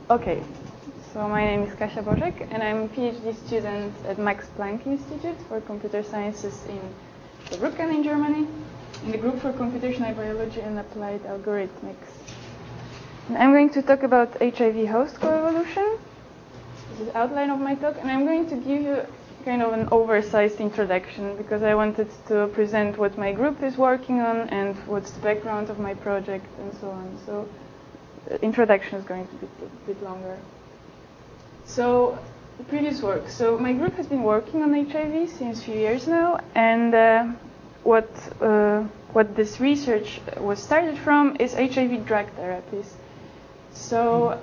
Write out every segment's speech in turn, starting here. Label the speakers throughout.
Speaker 1: Okay, so my name is Kasia Bożek, and I'm a PhD student at Max Planck Institute for Computer Sciences in Saarbrücken in Germany, in the group for computational biology and applied algorithmics. And I'm going to talk about HIV host coevolution. This is the outline of my talk, and I'm going to give you kind of an oversized introduction because I wanted to present what my group is working on and what's the background of my project and so on. So the introduction is going to be a bit longer. So the previous work. So my group has been working on HIV since a few years now, and what this research was started from is HIV drug therapies. So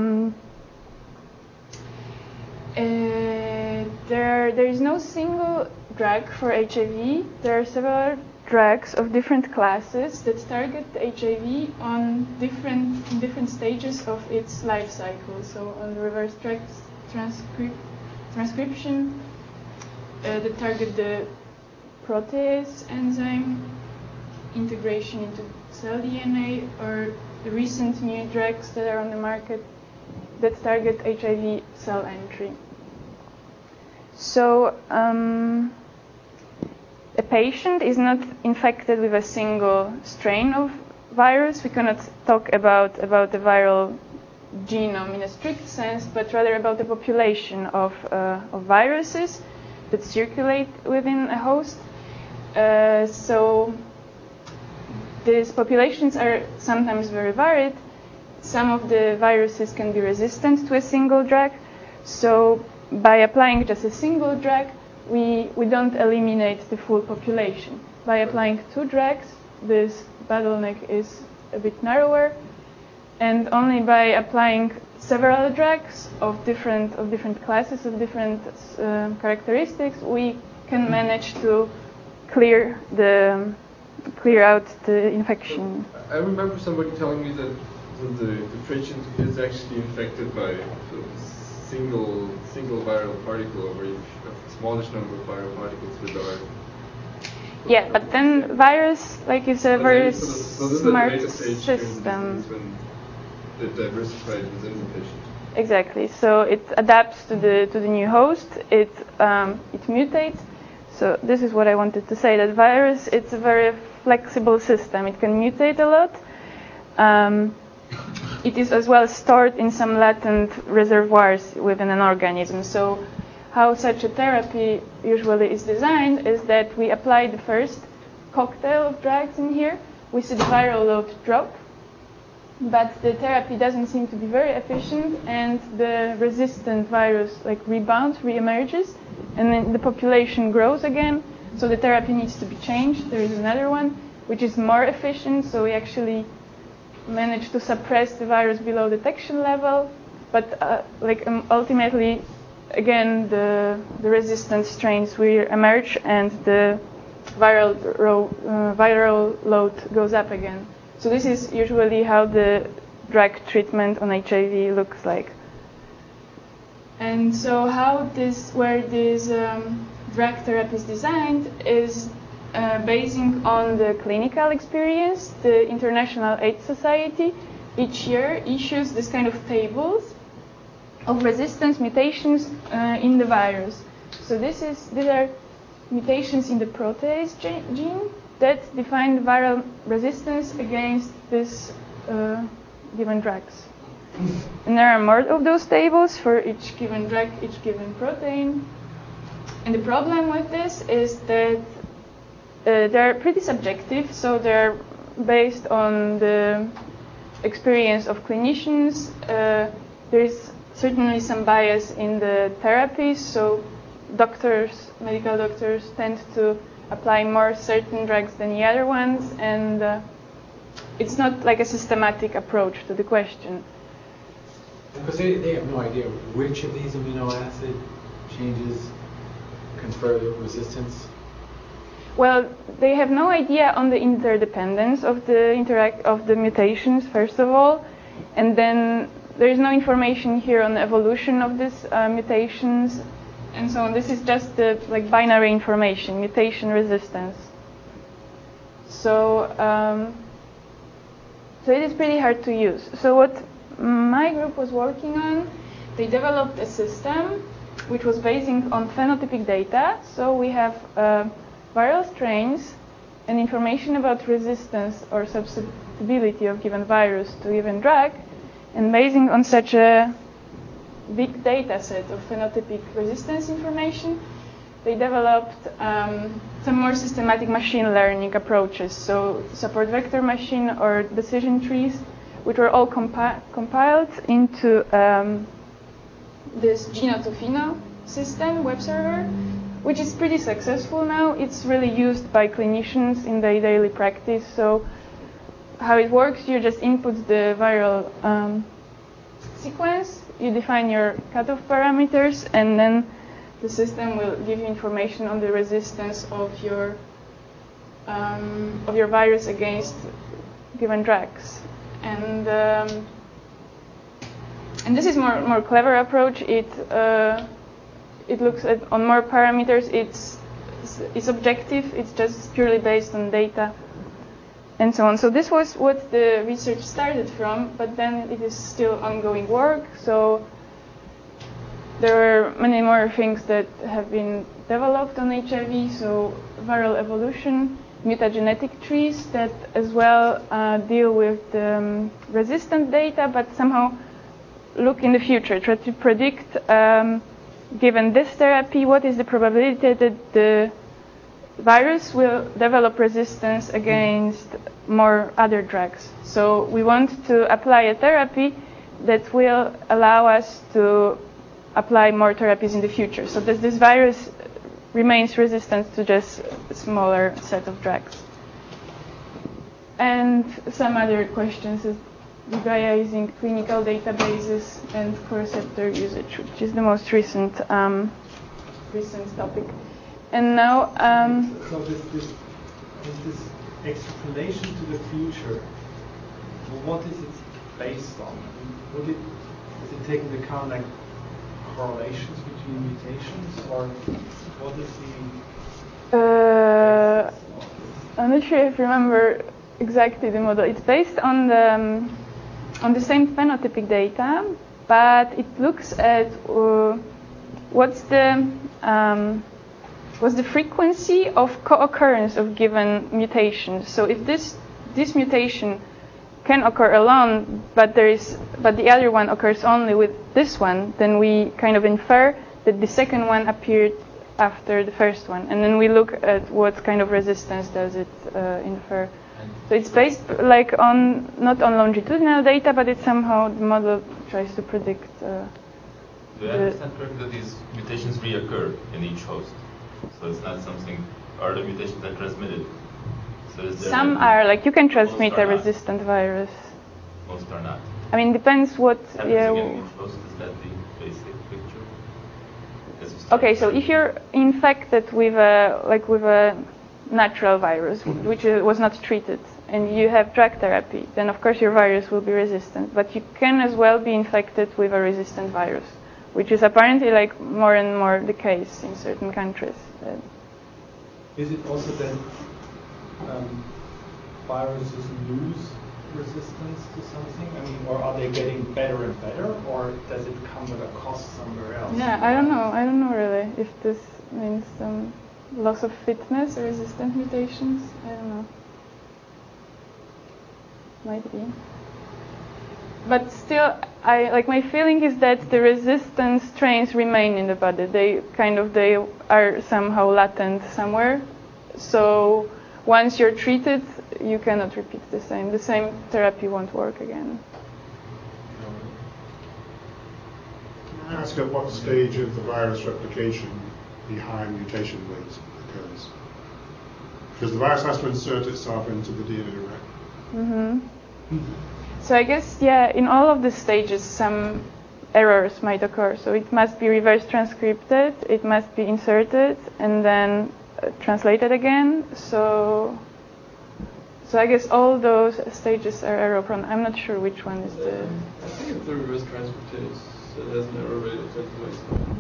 Speaker 1: there is no single drug for HIV. There are several drugs of different classes that target HIV on different stages of its life cycle. So on the reverse transcription, that target the protease enzyme, integration into cell DNA, or the recent new drugs that are on the market that target HIV cell entry. So a patient is not infected with a single strain of virus. We cannot talk about the viral genome in a strict sense, but rather about the population of viruses that circulate within a host. So these populations are sometimes very varied. Some of the viruses can be resistant to a single drug. So by applying just a single drug, we don't eliminate the full population. By applying two drugs, this bottleneck is a bit narrower, and only by applying several drugs of different classes, of different characteristics, we can manage to clear out the infection.
Speaker 2: I remember somebody telling me that the patient is actually infected by single viral particle over a smallish number of viral particles with our.
Speaker 1: Yeah, but then virus is a very smart system.
Speaker 2: When it diversified within the patient.
Speaker 1: Exactly. So it adapts to the new host. It mutates. So this is what I wanted to say. That virus, it's a very flexible system. It can mutate a lot. It is as well stored in some latent reservoirs within an organism. So how such a therapy usually is designed is that we apply the first cocktail of drugs in here. We see the viral load drop, but the therapy doesn't seem to be very efficient, and the resistant virus rebounds, re-emerges, and then the population grows again. So the therapy needs to be changed. There is another one which is more efficient. So we actually manage to suppress the virus below detection level, but ultimately, again, the resistant strains will emerge and the viral load goes up again. So this is usually how the drug treatment on HIV looks like. And so where this drug therapy is designed is basing on the clinical experience. The International AIDS Society each year issues this kind of tables of resistance mutations in the virus. So these are mutations in the protease gene that define the viral resistance against this given drugs. And there are more of those tables for each given drug, each given protein. And the problem with this is that they're pretty subjective, so they're based on the experience of clinicians. There's certainly some bias in the therapies, so medical doctors tend to apply more certain drugs than the other ones, and it's not like a systematic approach to the question.
Speaker 3: Because they have no idea which of these amino acid changes confer resistance.
Speaker 1: Well, they have no idea on the interdependence of the mutations, first of all, and then there is no information here on the evolution of these mutations, and so on. This is just the binary information, mutation resistance. So it is pretty hard to use. So what my group was working on, they developed a system which was based on phenotypic data. So we have viral strains and information about resistance or susceptibility of given virus to given drug, and basing on such a big data set of phenotypic resistance information, they developed some more systematic machine learning approaches, so support vector machine or decision trees, which were all compiled into this Geno2Pheno system web server, which is pretty successful now. It's really used by clinicians in their daily practice. So how it works, you just input the viral sequence, you define your cutoff parameters, and then the system will give you information on the resistance of your virus against given drugs. And this is more clever approach. It looks at on more parameters. It's objective. It's just purely based on data, and so on. So this was what the research started from, but then it is still ongoing work. So there are many more things that have been developed on HIV. So viral evolution, mutagenetic trees that as well deal with the resistant data, but somehow look in the future, try to predict, given this therapy, what is the probability that the virus will develop resistance against more other drugs. So we want to apply a therapy that will allow us to apply more therapies in the future, so that this virus remains resistant to just a smaller set of drugs. And some other questions is Gaia using clinical databases and co-receptor usage, which is the most recent topic. And now
Speaker 4: so this extrapolation to the future, what is it based on? I mean, is it taking into account like correlations between mutations, or what is the
Speaker 1: I'm not sure if I remember exactly the model. It's based on the same phenotypic data, but it looks at what's the frequency of co-occurrence of given mutations. So if this mutation can occur alone, but the other one occurs only with this one, then we kind of infer that the second one appeared after the first one, and then we look at what kind of resistance does it infer. So it's based like on not on longitudinal data, but it somehow the model tries to predict.
Speaker 5: Do I understand correctly that these mutations reoccur in each host? So it's not something, are the mutations that transmitted? So is there
Speaker 1: some are, like you can transmit a resistant virus.
Speaker 5: Most are not.
Speaker 1: I mean, depends what.
Speaker 5: Yeah. In each host, is that the basic picture?
Speaker 1: Okay, so if you're infected with a natural virus, which was not treated, and you have drug therapy, then of course your virus will be resistant. But you can as well be infected with a resistant virus, which is apparently like more and more the case in certain countries.
Speaker 4: Is it also that viruses lose resistance to something? I mean, or are they getting better and better, or does it come with a cost somewhere else?
Speaker 1: Yeah, I don't know really if this means some loss of fitness or resistant mutations. I don't know. Might be. But still, my feeling is that the resistance strains remain in the body. They are somehow latent somewhere. So once you're treated, you cannot repeat the same. The same therapy won't work again.
Speaker 6: Can I ask at what stage of the virus replication the high mutation rate occurs? Because the virus has to insert itself into the DNA, right?
Speaker 1: Mm-hmm. So I guess, in all of the stages, some errors might occur. So it must be reverse transcripted, it must be inserted, and then translated again. So I guess all those stages are error prone. I'm not sure which one is the...
Speaker 2: I think it's the reverse transcriptase. So there's an error rate of 20%.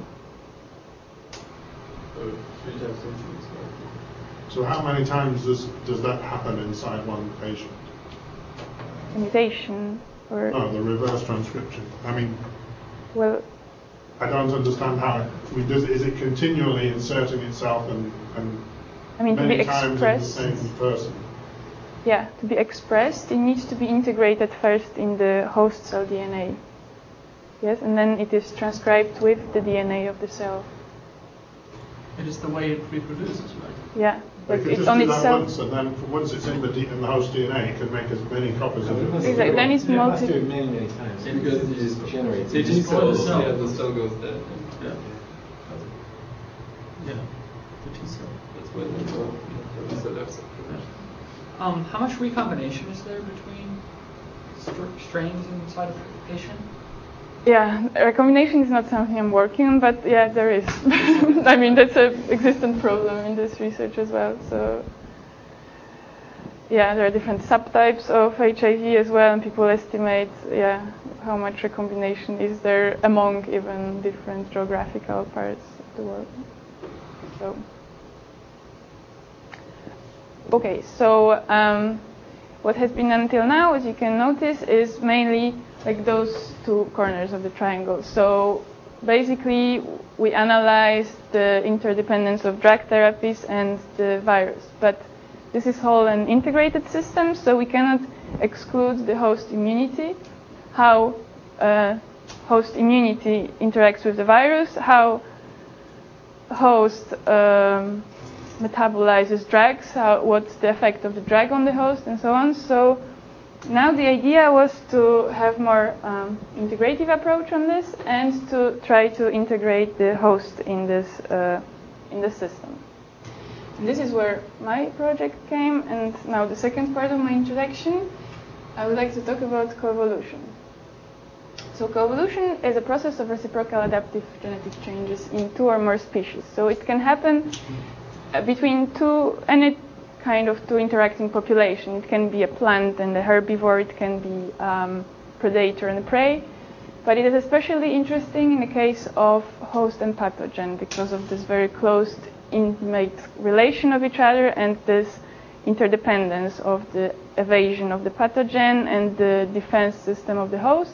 Speaker 2: So 3 times incidence.
Speaker 6: So how many times does that happen inside one patient?
Speaker 1: mutation. Or
Speaker 6: No, the reverse transcription. I mean,
Speaker 1: well,
Speaker 6: I don't understand how. I mean, is it continually inserting itself and
Speaker 1: I mean, to be
Speaker 6: many times in the
Speaker 1: expressed.
Speaker 6: same person?
Speaker 1: Yeah, to be expressed, it needs to be integrated first in the host cell DNA. Yes, and then it is transcribed with the DNA of the cell.
Speaker 7: It is the way it reproduces, right?
Speaker 1: Yeah,
Speaker 6: But
Speaker 1: but
Speaker 6: if you
Speaker 1: it's
Speaker 6: just
Speaker 1: on
Speaker 6: do that
Speaker 1: itself.
Speaker 6: once, and then once it's in the host DNA, it can make as many copies of it.
Speaker 1: Exactly. Then it's
Speaker 3: It must do
Speaker 1: multi.
Speaker 3: it many, many times.
Speaker 2: Because
Speaker 3: it just generates.
Speaker 2: They
Speaker 3: it.
Speaker 2: just
Speaker 7: destroy the
Speaker 2: cell,
Speaker 7: cell.
Speaker 2: yeah, the cell goes dead.
Speaker 7: Yeah. Yeah. The T cell.
Speaker 2: That's why they go from the cell F.
Speaker 7: How much recombination is there between strains inside of a patient?
Speaker 1: Yeah, recombination is not something I'm working on, but yeah, there is. I mean, that's an existent problem in this research as well. So, yeah, there are different subtypes of HIV as well, and people estimate, yeah, how much recombination is there among even different geographical parts of the world. So, okay, so what has been done until now, as you can notice, is mainly like those two corners of the triangle. So basically, we analyzed the interdependence of drug therapies and the virus. But this is all an integrated system, so we cannot exclude the host immunity, how host immunity interacts with the virus, how host metabolizes drugs, what's the effect of the drug on the host, and so on. So now the idea was to have more integrative approach on this and to try to integrate the host in this in the system. And this is where my project came, and now the second part of my introduction, I would like to talk about coevolution. So coevolution is a process of reciprocal adaptive genetic changes in two or more species. So it can happen between any kind of two interacting population. It can be a plant and a herbivore, it can be predator and prey, but it is especially interesting in the case of host and pathogen because of this very close intimate relation of each other and this interdependence of the evasion of the pathogen and the defense system of the host.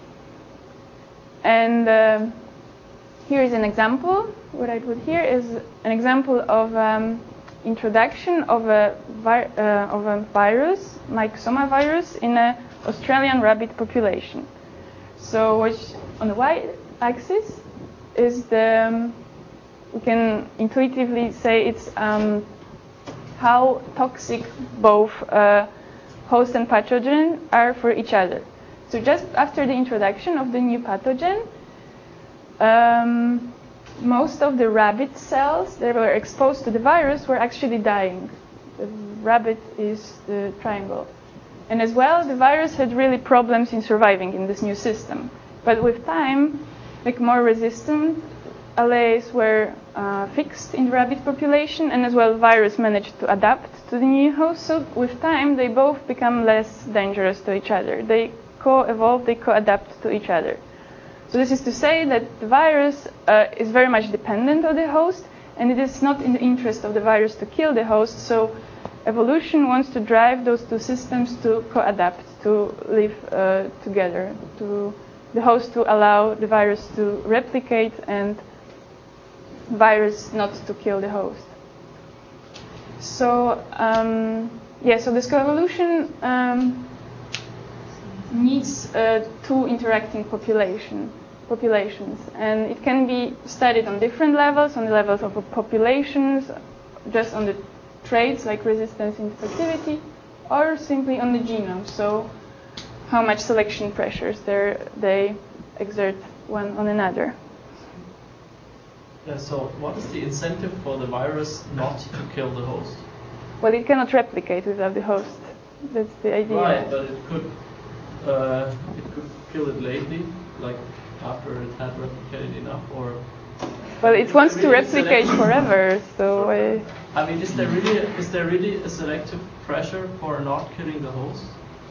Speaker 1: And here is an example. What I put here is an example of introduction of a virus, Myxoma virus, in an Australian rabbit population. So which on the y-axis is we can intuitively say it's how toxic both host and pathogen are for each other. So just after the introduction of the new pathogen, most of the rabbit cells that were exposed to the virus were actually dying. The rabbit is the triangle. And as well, the virus had really problems in surviving in this new system. But with time, like more resistant alleles were fixed in the rabbit population, and as well, the virus managed to adapt to the new host. So with time, they both become less dangerous to each other. They co-evolve, they co-adapt to each other. So this is to say that the virus is very much dependent on the host, and it is not in the interest of the virus to kill the host. So evolution wants to drive those two systems to co-adapt, to live together, to the host to allow the virus to replicate and virus not to kill the host. So so this coevolution needs two interacting populations, and it can be studied on different levels, on the levels of populations, just on the traits like resistance, infectivity, or simply on the genome. So how much selection pressures they exert one on another.
Speaker 7: Yeah, so what is the incentive for the virus not to kill the host?
Speaker 1: Well, it cannot replicate without the host. That's the idea.
Speaker 7: Right, but it could kill it lately, like after it had replicated enough, or.
Speaker 1: Well, it wants to replicate forever, so.
Speaker 7: I mean, is there really a selective pressure for not killing the host?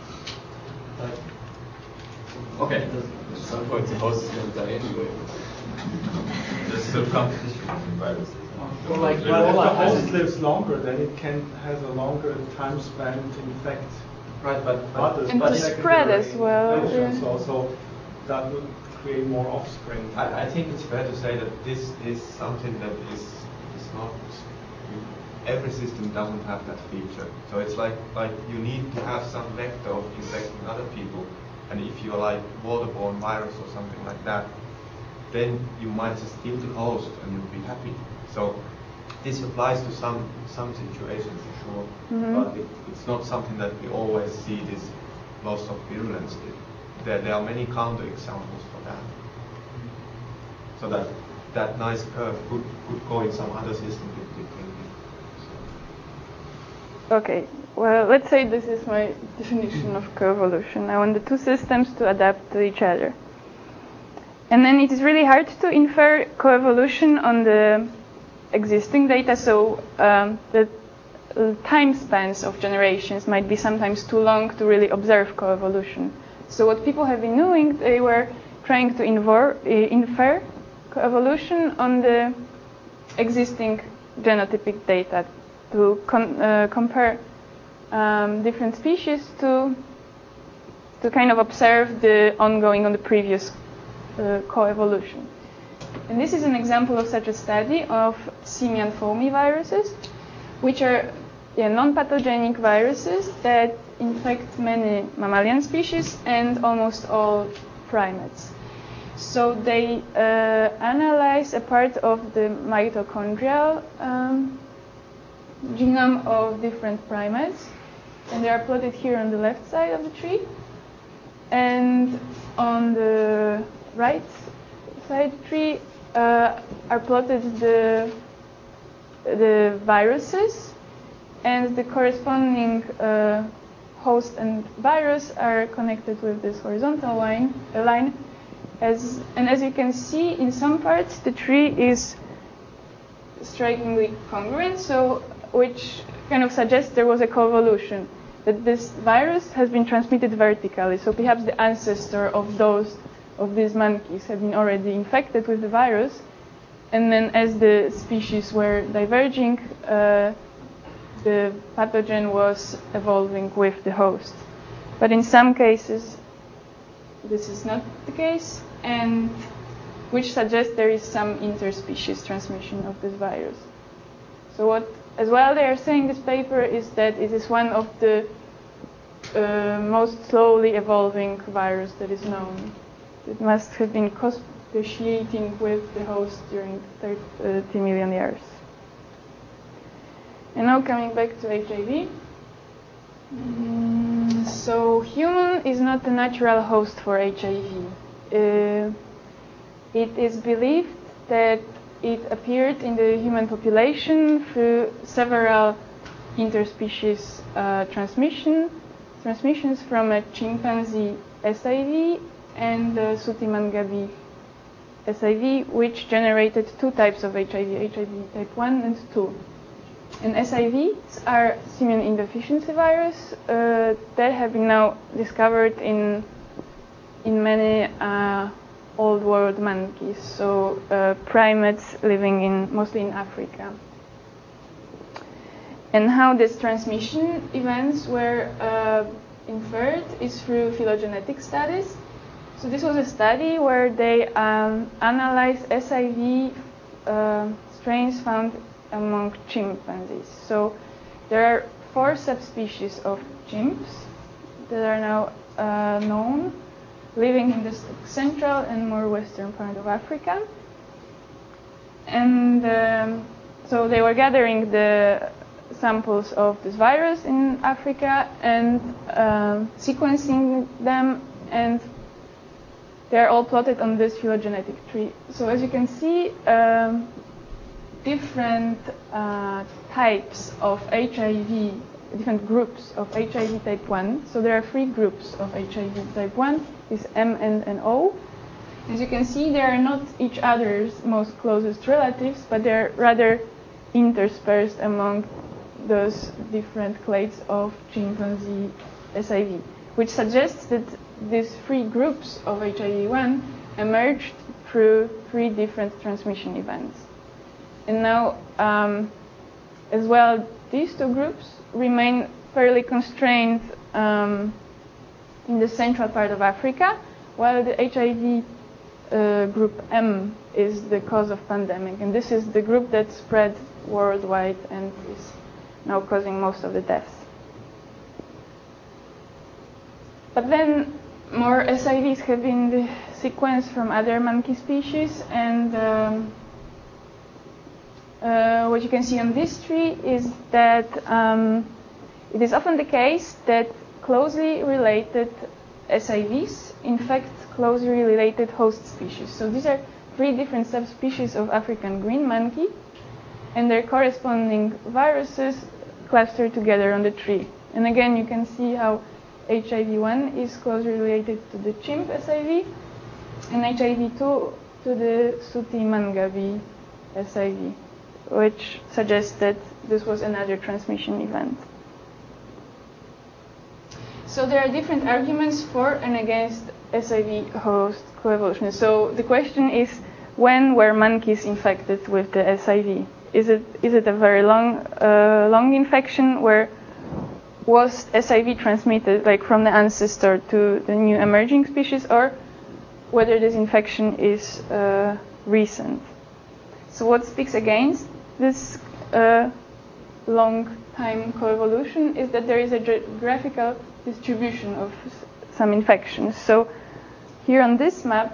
Speaker 7: Okay.
Speaker 2: At some point, the host is going to die anyway.
Speaker 5: There's still competition between viruses.
Speaker 4: Well, if the host lives longer, then it has a longer time span to infect
Speaker 3: Right, but
Speaker 1: And to spread as well.
Speaker 4: So that would create more offspring.
Speaker 8: I think it's fair to say that this is something that is not. Every system doesn't have that feature. So it's like you need to have some vector of infecting other people. And if you're like waterborne virus or something like that, then you might just kill the host and you'll be happy. So this applies to some situations for sure, but it's not something that we always see this loss of virulence. There are many counterexamples for that. So that nice curve could go in some other system.
Speaker 1: Okay, well, let's say this is my definition of coevolution. I want the two systems to adapt to each other. And then it is really hard to infer coevolution on the existing data, so the time spans of generations might be sometimes too long to really observe coevolution. So what people have been doing, they were trying to infer coevolution on the existing genotypic data to compare different species to kind of observe the ongoing on the previous coevolution. And this is an example of such a study of simian foamy viruses, which are non-pathogenic viruses that infect many mammalian species and almost all primates. So they analyze a part of the mitochondrial genome of different primates, and they are plotted here on the left side of the tree. And on the right side tree are plotted the viruses, and the corresponding host and virus are connected with this horizontal line. As you can see, in some parts the tree is strikingly congruent, so which kind of suggests there was a coevolution, that this virus has been transmitted vertically. So perhaps the ancestor of these monkeys have been already infected with the virus, and then as the species were diverging, the pathogen was evolving with the host. But in some cases, this is not the case, and which suggests there is some interspecies transmission of this virus. So what, as well, they are saying this paper is that it is one of the most slowly evolving virus that is known. It must have been co-speciating with the host during 30 million years. And now coming back to HIV. So human is not a natural host for HIV. It is believed that it appeared in the human population through several interspecies transmissions from a chimpanzee SIV and the Sooty-Mangabe SIV, which generated two types of HIV type 1 and 2. And SIVs are simian immunodeficiency virus that have been now discovered in many old world monkeys, so primates living mostly in Africa. And how these transmission events were inferred is through phylogenetic studies. So this was a study where they analyzed SIV strains found among chimpanzees. So there are 4 subspecies of chimps that are now known, living in the central and more western part of Africa. And so they were gathering the samples of this virus in Africa and sequencing them, and they're all plotted on this phylogenetic tree. So as you can see, different types of HIV, different groups of HIV type 1. So there are 3 groups of HIV type 1, is M, N, and O. As you can see, they are not each other's most closest relatives, but they're rather interspersed among those different clades of chimpanzee SIV, which suggests that these 3 groups of HIV-1 emerged through 3 different transmission events. And now, as well, these 2 groups remain fairly constrained in the central part of Africa, while the HIV group M is the cause of pandemic, and this is the group that spread worldwide and is now causing most of the deaths. But then more SIVs have been sequenced from other monkey species, and what you can see on this tree is that it is often the case that closely related SIVs infect closely related host species. So these are 3 different subspecies of African green monkey, and their corresponding viruses cluster together on the tree. And again, you can see how HIV-1 is closely related to the chimp SIV, and HIV-2 to the Sooty Mangabe SIV, which suggests that this was another transmission event. So there are different arguments for and against SIV host coevolution. So the question is, when were monkeys infected with the SIV? Is it a very long infection where was SIV transmitted like from the ancestor to the new emerging species, or whether this infection is recent? So what speaks against this long time coevolution is that there is a geographical distribution of some infections. So here on this map,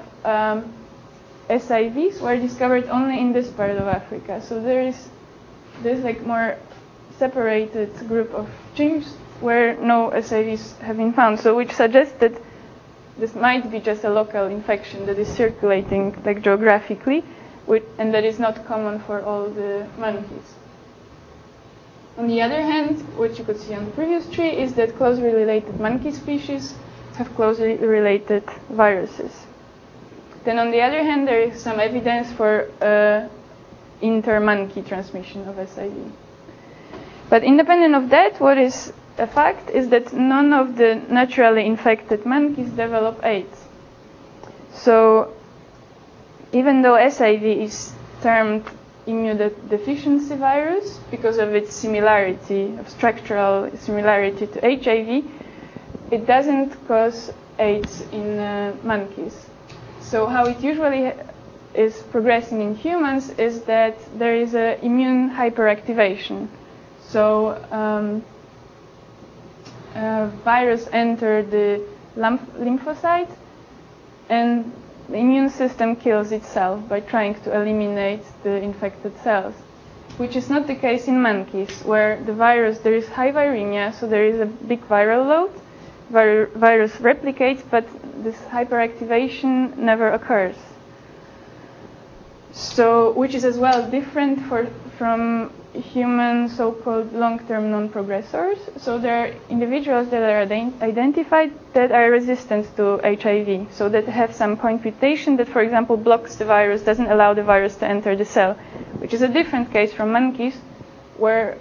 Speaker 1: SIVs were discovered only in this part of Africa. So there's like more separated group of chimps where no SIVs have been found. So which suggests that this might be just a local infection that is circulating like geographically, and that is not common for all the monkeys. On the other hand, what you could see on the previous tree is that closely related monkey species have closely related viruses. Then on the other hand, there is some evidence for inter-monkey transmission of SIV. But independent of that, what is a fact is that none of the naturally infected monkeys develop AIDS. So even though SIV is termed immunodeficiency virus because of its similarity, of structural similarity to HIV, it doesn't cause AIDS in monkeys. So how it usually is progressing in humans is that there is an immune hyperactivation. So virus enter the lymphocyte, and the immune system kills itself by trying to eliminate the infected cells, which is not the case in monkeys, where the virus, there is high viremia, so there is a big viral load, virus replicates, but this hyperactivation never occurs. So, which is as well different from human so-called long-term non-progressors. So there are individuals that are identified that are resistant to HIV, so that have some point mutation that, for example, blocks the virus, doesn't allow the virus to enter the cell, which is a different case from monkeys, where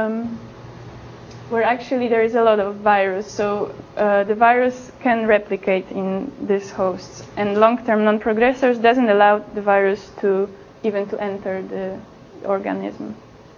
Speaker 1: actually there is a lot of virus. So the virus can replicate in these hosts, and long-term non-progressors doesn't allow the virus to even to enter the organism.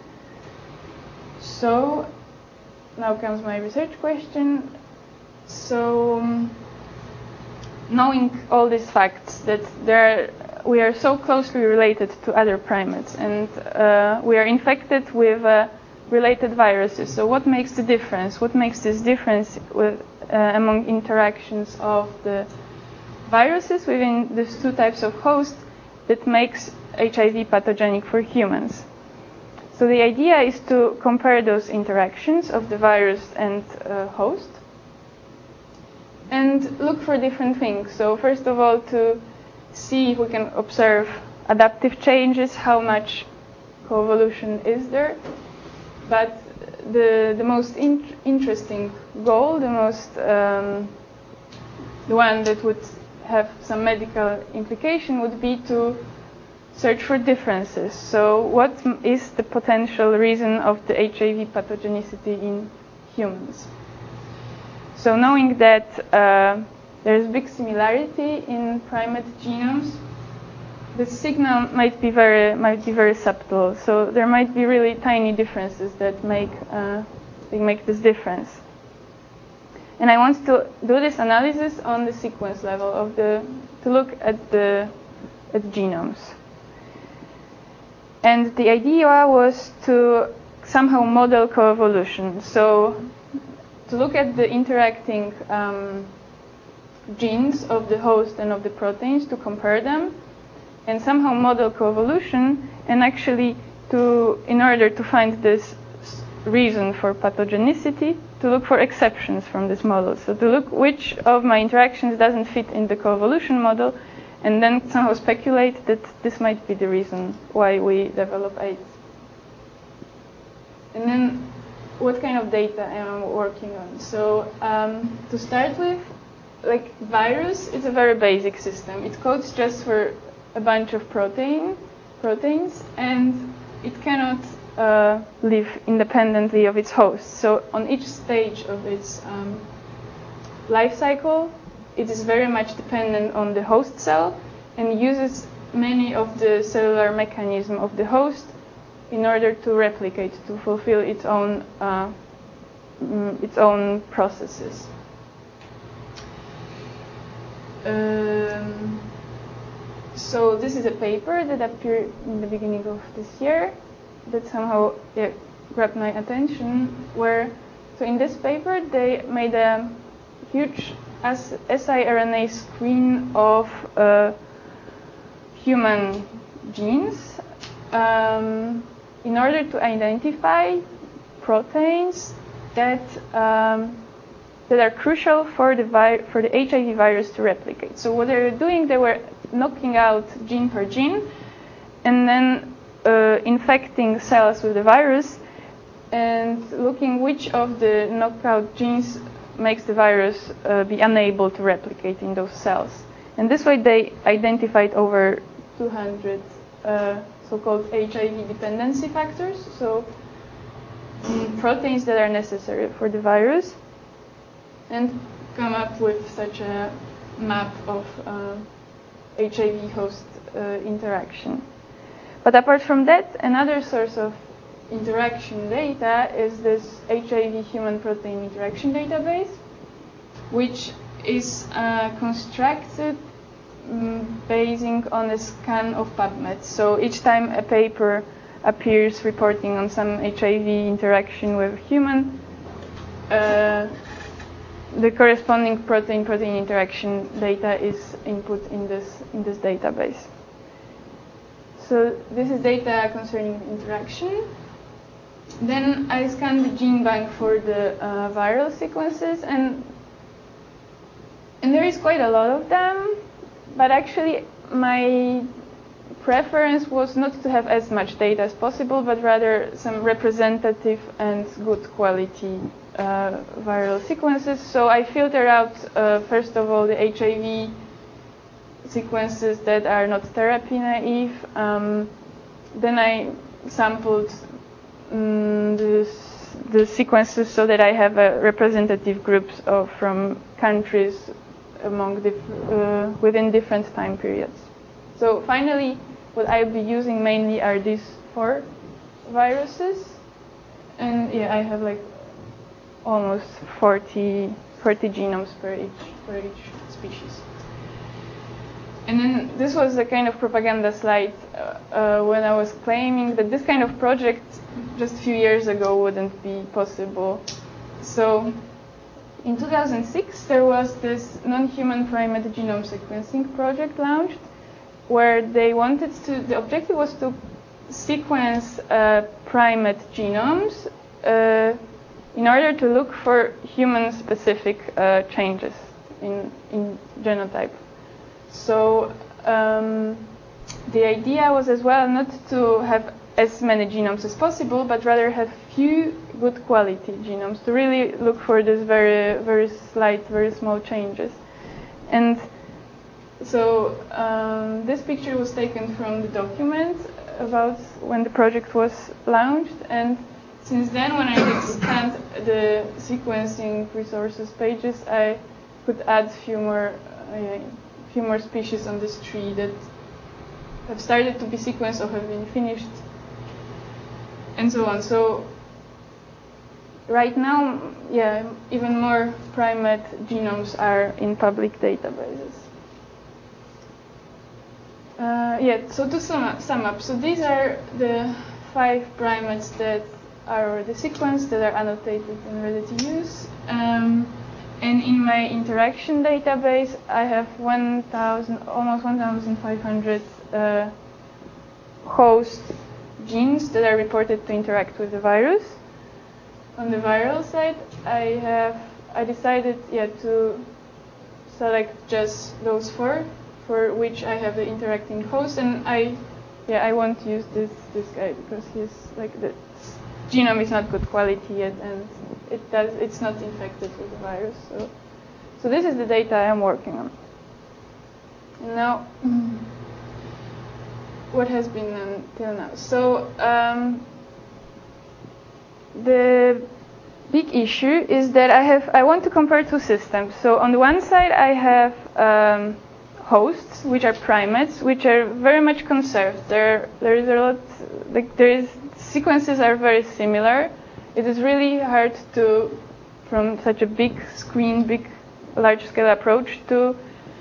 Speaker 1: So now comes my research question. So knowing all these facts, that we are so closely related to other primates, and we are infected with related viruses. So what makes the difference? What makes this difference among interactions of the viruses within these 2 types of hosts that makes HIV pathogenic for humans? So the idea is to compare those interactions of the virus and host and look for different things. So first of all, to see if we can observe adaptive changes, how much coevolution is there. But the most interesting goal, the one that would have some medical implication, would be to search for differences. So what is the potential reason of the HIV pathogenicity in humans? So knowing that there's big similarity in primate genomes, the signal might be very subtle. So there might be really tiny differences that make this difference. And I want to do this analysis on the sequence level of to look at genomes. And the idea was to somehow model coevolution. So to look at the interacting genes of the host and of the proteins, to compare them, and somehow model coevolution, and actually in order to find this reason for pathogenicity, to look for exceptions from this model. So to look which of my interactions doesn't fit in the coevolution model, and then somehow speculate that this might be the reason why we develop AIDS. And then what kind of data am I working on? So to start with, like virus is a very basic system. It codes just for a bunch of proteins, and it cannot live independently of its host. So on each stage of its life cycle, it is very much dependent on the host cell and uses many of the cellular mechanisms of the host in order to replicate, to fulfill its own processes. So this is a paper that appeared in the beginning of this year that somehow grabbed my attention. So in this paper they made a huge siRNA screen of human genes in order to identify proteins that are crucial for the HIV virus to replicate. So what they were doing, they were knocking out gene per gene and then infecting cells with the virus and looking which of the knockout genes makes the virus be unable to replicate in those cells. And this way they identified over 200 so-called HIV dependency factors, so proteins that are necessary for the virus, and come up with such a map of HIV host interaction. But apart from that, another source of interaction data is this HIV human protein interaction database, which is constructed basing on a scan of PubMed. So each time a paper appears reporting on some HIV interaction with human, the corresponding protein-protein interaction data is input in this database. So this is data concerning interaction. Then I scanned the gene bank for the viral sequences, and there is quite a lot of them, but actually my preference was not to have as much data as possible, but rather some representative and good quality viral sequences. So I filtered out, first of all, the HIV sequences that are not therapy naive. Then I sampled the sequences so that I have representative groups from countries within different time periods. So finally, what I'll be using mainly are these 4 viruses, and I have like almost 40 genomes per each species. And then this was a kind of propaganda slide when I was claiming that this kind of project just a few years ago wouldn't be possible. So in 2006, there was this non-human primate genome sequencing project launched, where the objective was to sequence primate genomes in order to look for human-specific changes in genotype. So the idea was as well not to have as many genomes as possible, but rather have few good quality genomes to really look for these very, very slight, very small changes. And so this picture was taken from the document about when the project was launched, and since then, when I scanned the sequencing resources pages, I could add few more species on this tree that have started to be sequenced or have been finished, and so on. So right now, yeah, even more primate genomes are in public databases. So to sum up, so these are the 5 primates that are already sequenced, that are annotated and ready to use. And in my interaction database, I have almost 1,500 host genes that are reported to interact with the virus. On the viral side, I decided to select just those 4 for which I have the interacting host, and I won't use this guy because he's like the genome is not good quality yet, and it's not infected with the virus. So this is the data I'm working on. And now, what has been done till now? So the big issue is that I want to compare 2 systems. So on the one side, I have hosts, which are primates, which are very much conserved. There is a lot, sequences are very similar. It is really hard to, from such a big screen, large-scale approach, to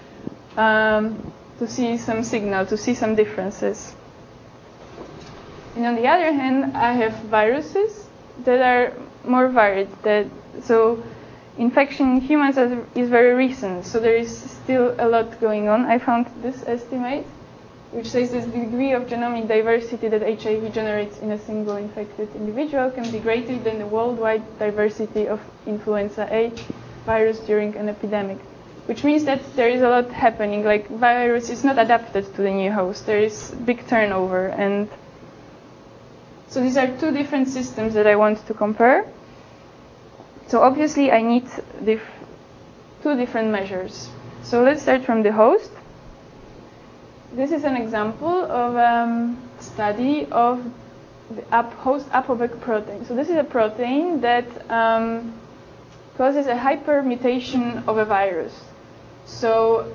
Speaker 1: see some signal, to see some differences. And on the other hand, I have viruses that are more varied. So infection in humans is very recent, so there is still a lot going on. I found this estimate, which says that the degree of genomic diversity that HIV generates in a single infected individual can be greater than the worldwide diversity of influenza A virus during an epidemic, which means that there is a lot happening. Like, virus is not adapted to the new host. There is big turnover, and so these are 2 different systems that I want to compare. So obviously I need 2 different measures. So let's start from the host. This is an example of a study of the host ApoBec protein. So this is a protein that causes a hypermutation of a virus. So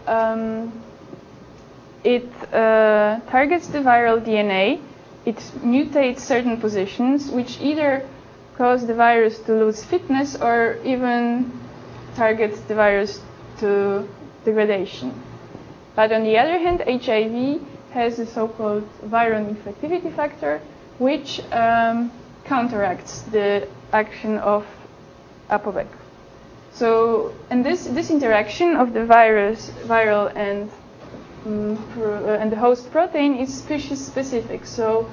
Speaker 1: it targets the viral DNA. It mutates certain positions, which either cause the virus to lose fitness or even targets the virus to degradation. But on the other hand, HIV has a so-called viral infectivity factor, which counteracts the action of ApoBec. So, and this interaction of the viral and the host protein is species specific. So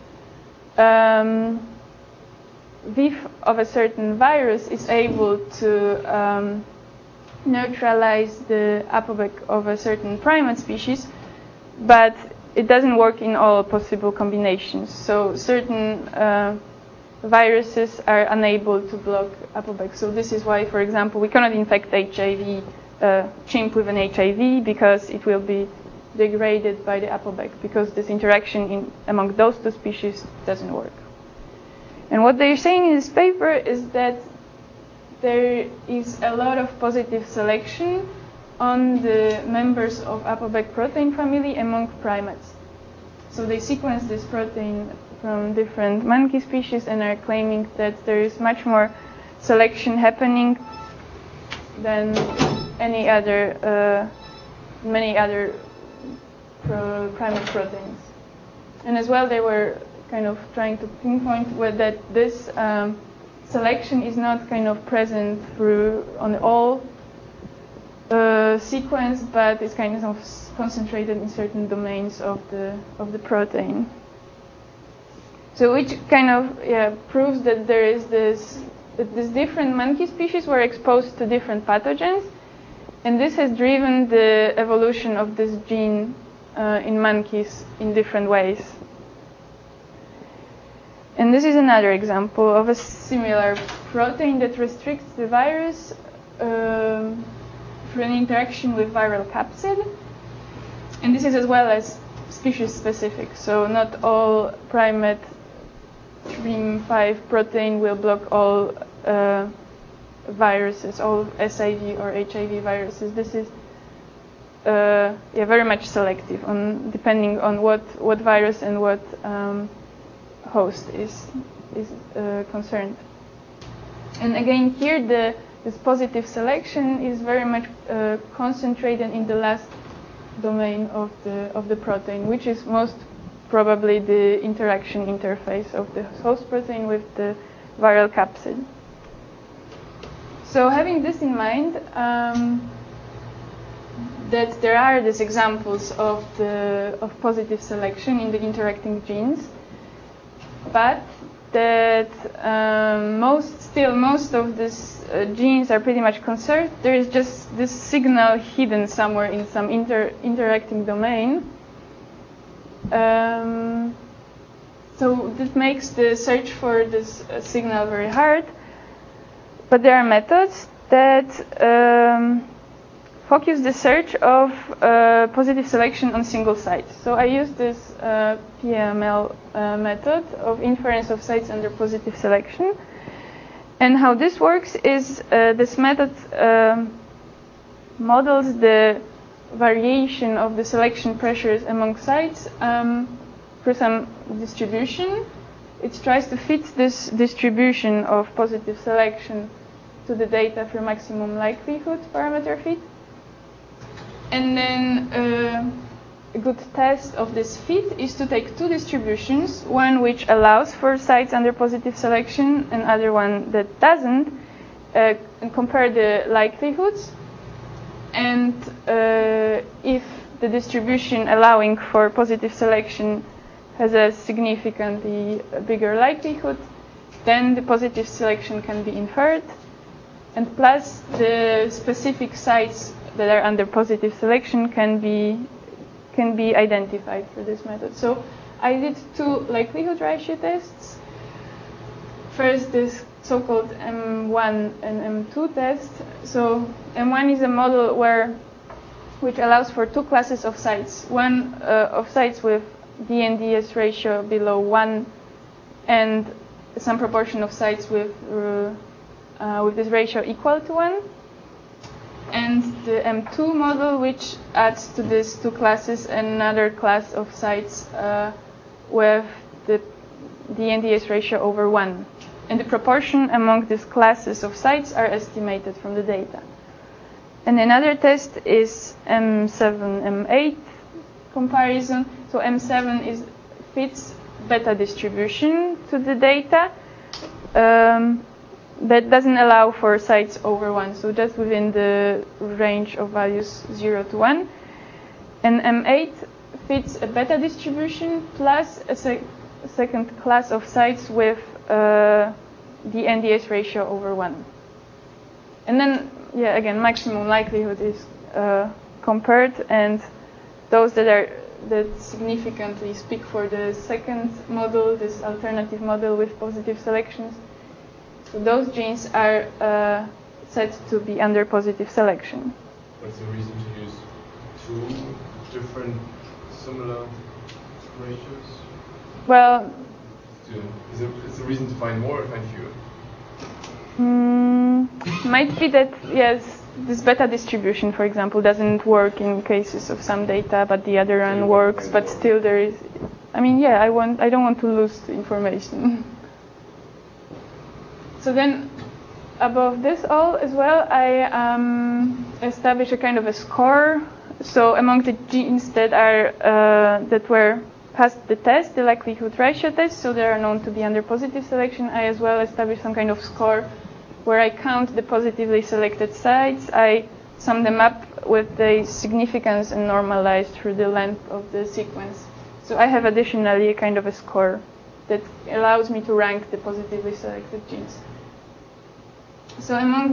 Speaker 1: VIF of a certain virus is able to neutralize the ApoBec of a certain primate species, but it doesn't work in all possible combinations. So certain viruses are unable to block ApoBec. So this is why, for example, we cannot infect HIV, chimp with an HIV, because it will be degraded by the ApoBec, because this interaction among those 2 species doesn't work. And what they're saying in this paper is that there is a lot of positive selection on the members of ApoBec protein family among primates. So they sequence this protein from different monkey species and are claiming that there is much more selection happening than many other primate proteins. And as well, they were kind of trying to pinpoint that this selection is not kind of present on all sequence, but it's kind of concentrated in certain domains of the protein. So which kind of proves that there is these different monkey species were exposed to different pathogens, and this has driven the evolution of this gene in monkeys in different ways. And this is another example of a similar protein that restricts the virus through an interaction with viral capsid. And this is as well as species specific. So not all primate TRIM5 protein will block all viruses, all SIV or HIV viruses. This is very much selective depending on what virus and what host is concerned. And again, here this positive selection is very much concentrated in the last domain of the protein, which is most probably the interaction interface of the host protein with the viral capsid. So having this in mind, that there are these examples of positive selection in the interacting genes, but that most of these genes are pretty much conserved. There is just this signal hidden somewhere in some interacting domain. So this makes the search for this signal very hard. But there are methods that focus the search of positive selection on single sites. So I use this PML method of inference of sites under positive selection. And how this works is this method models the variation of the selection pressures among sites through some distribution. It tries to fit this distribution of positive selection to the data for maximum likelihood parameter fit. And then a good test of this fit is to take two distributions, one which allows for sites under positive selection and other one that doesn't, and compare the likelihoods. And if the distribution allowing for positive selection has a significantly bigger likelihood, then the positive selection can be inferred. And plus, the specific sites that are under positive selection can be identified through this method. So I did two likelihood ratio tests. First, this so-called M1 and M2 test. So M1 is a model which allows for two classes of sites. One of sites with DNDS ratio below 1 and some proportion of sites with this ratio equal to 1. And the M2 model, which adds to these two classes another class of sites with the DNDS ratio over 1. And the proportion among these classes of sites are estimated from the data. And another test is M7, M8 comparison. So M7 fits beta distribution to the data. That doesn't allow for sites over 1, so just within the range of values 0 to 1. And M8 fits a beta distribution plus a second class of sites with the NDS ratio over 1. And then, again, maximum likelihood is compared, and those that significantly speak for the second model, this alternative model with positive selections, so those genes are said to be under positive selection.
Speaker 2: What's the reason to use two different similar ratios?
Speaker 1: Well,
Speaker 2: is the reason to find more or find fewer?
Speaker 1: Might be that, yes, this beta distribution, for example, doesn't work in cases of some data, but the other one works, but still there is, I don't want to lose the information. So then, above this all as well, I established a kind of a score. So among the genes that were passed the test, the likelihood ratio test, so they are known to be under positive selection, I as well established some kind of score where I count the positively selected sites. I sum them up with the significance and normalize through the length of the sequence. So I have additionally a kind of a score that allows me to rank the positively selected genes. So among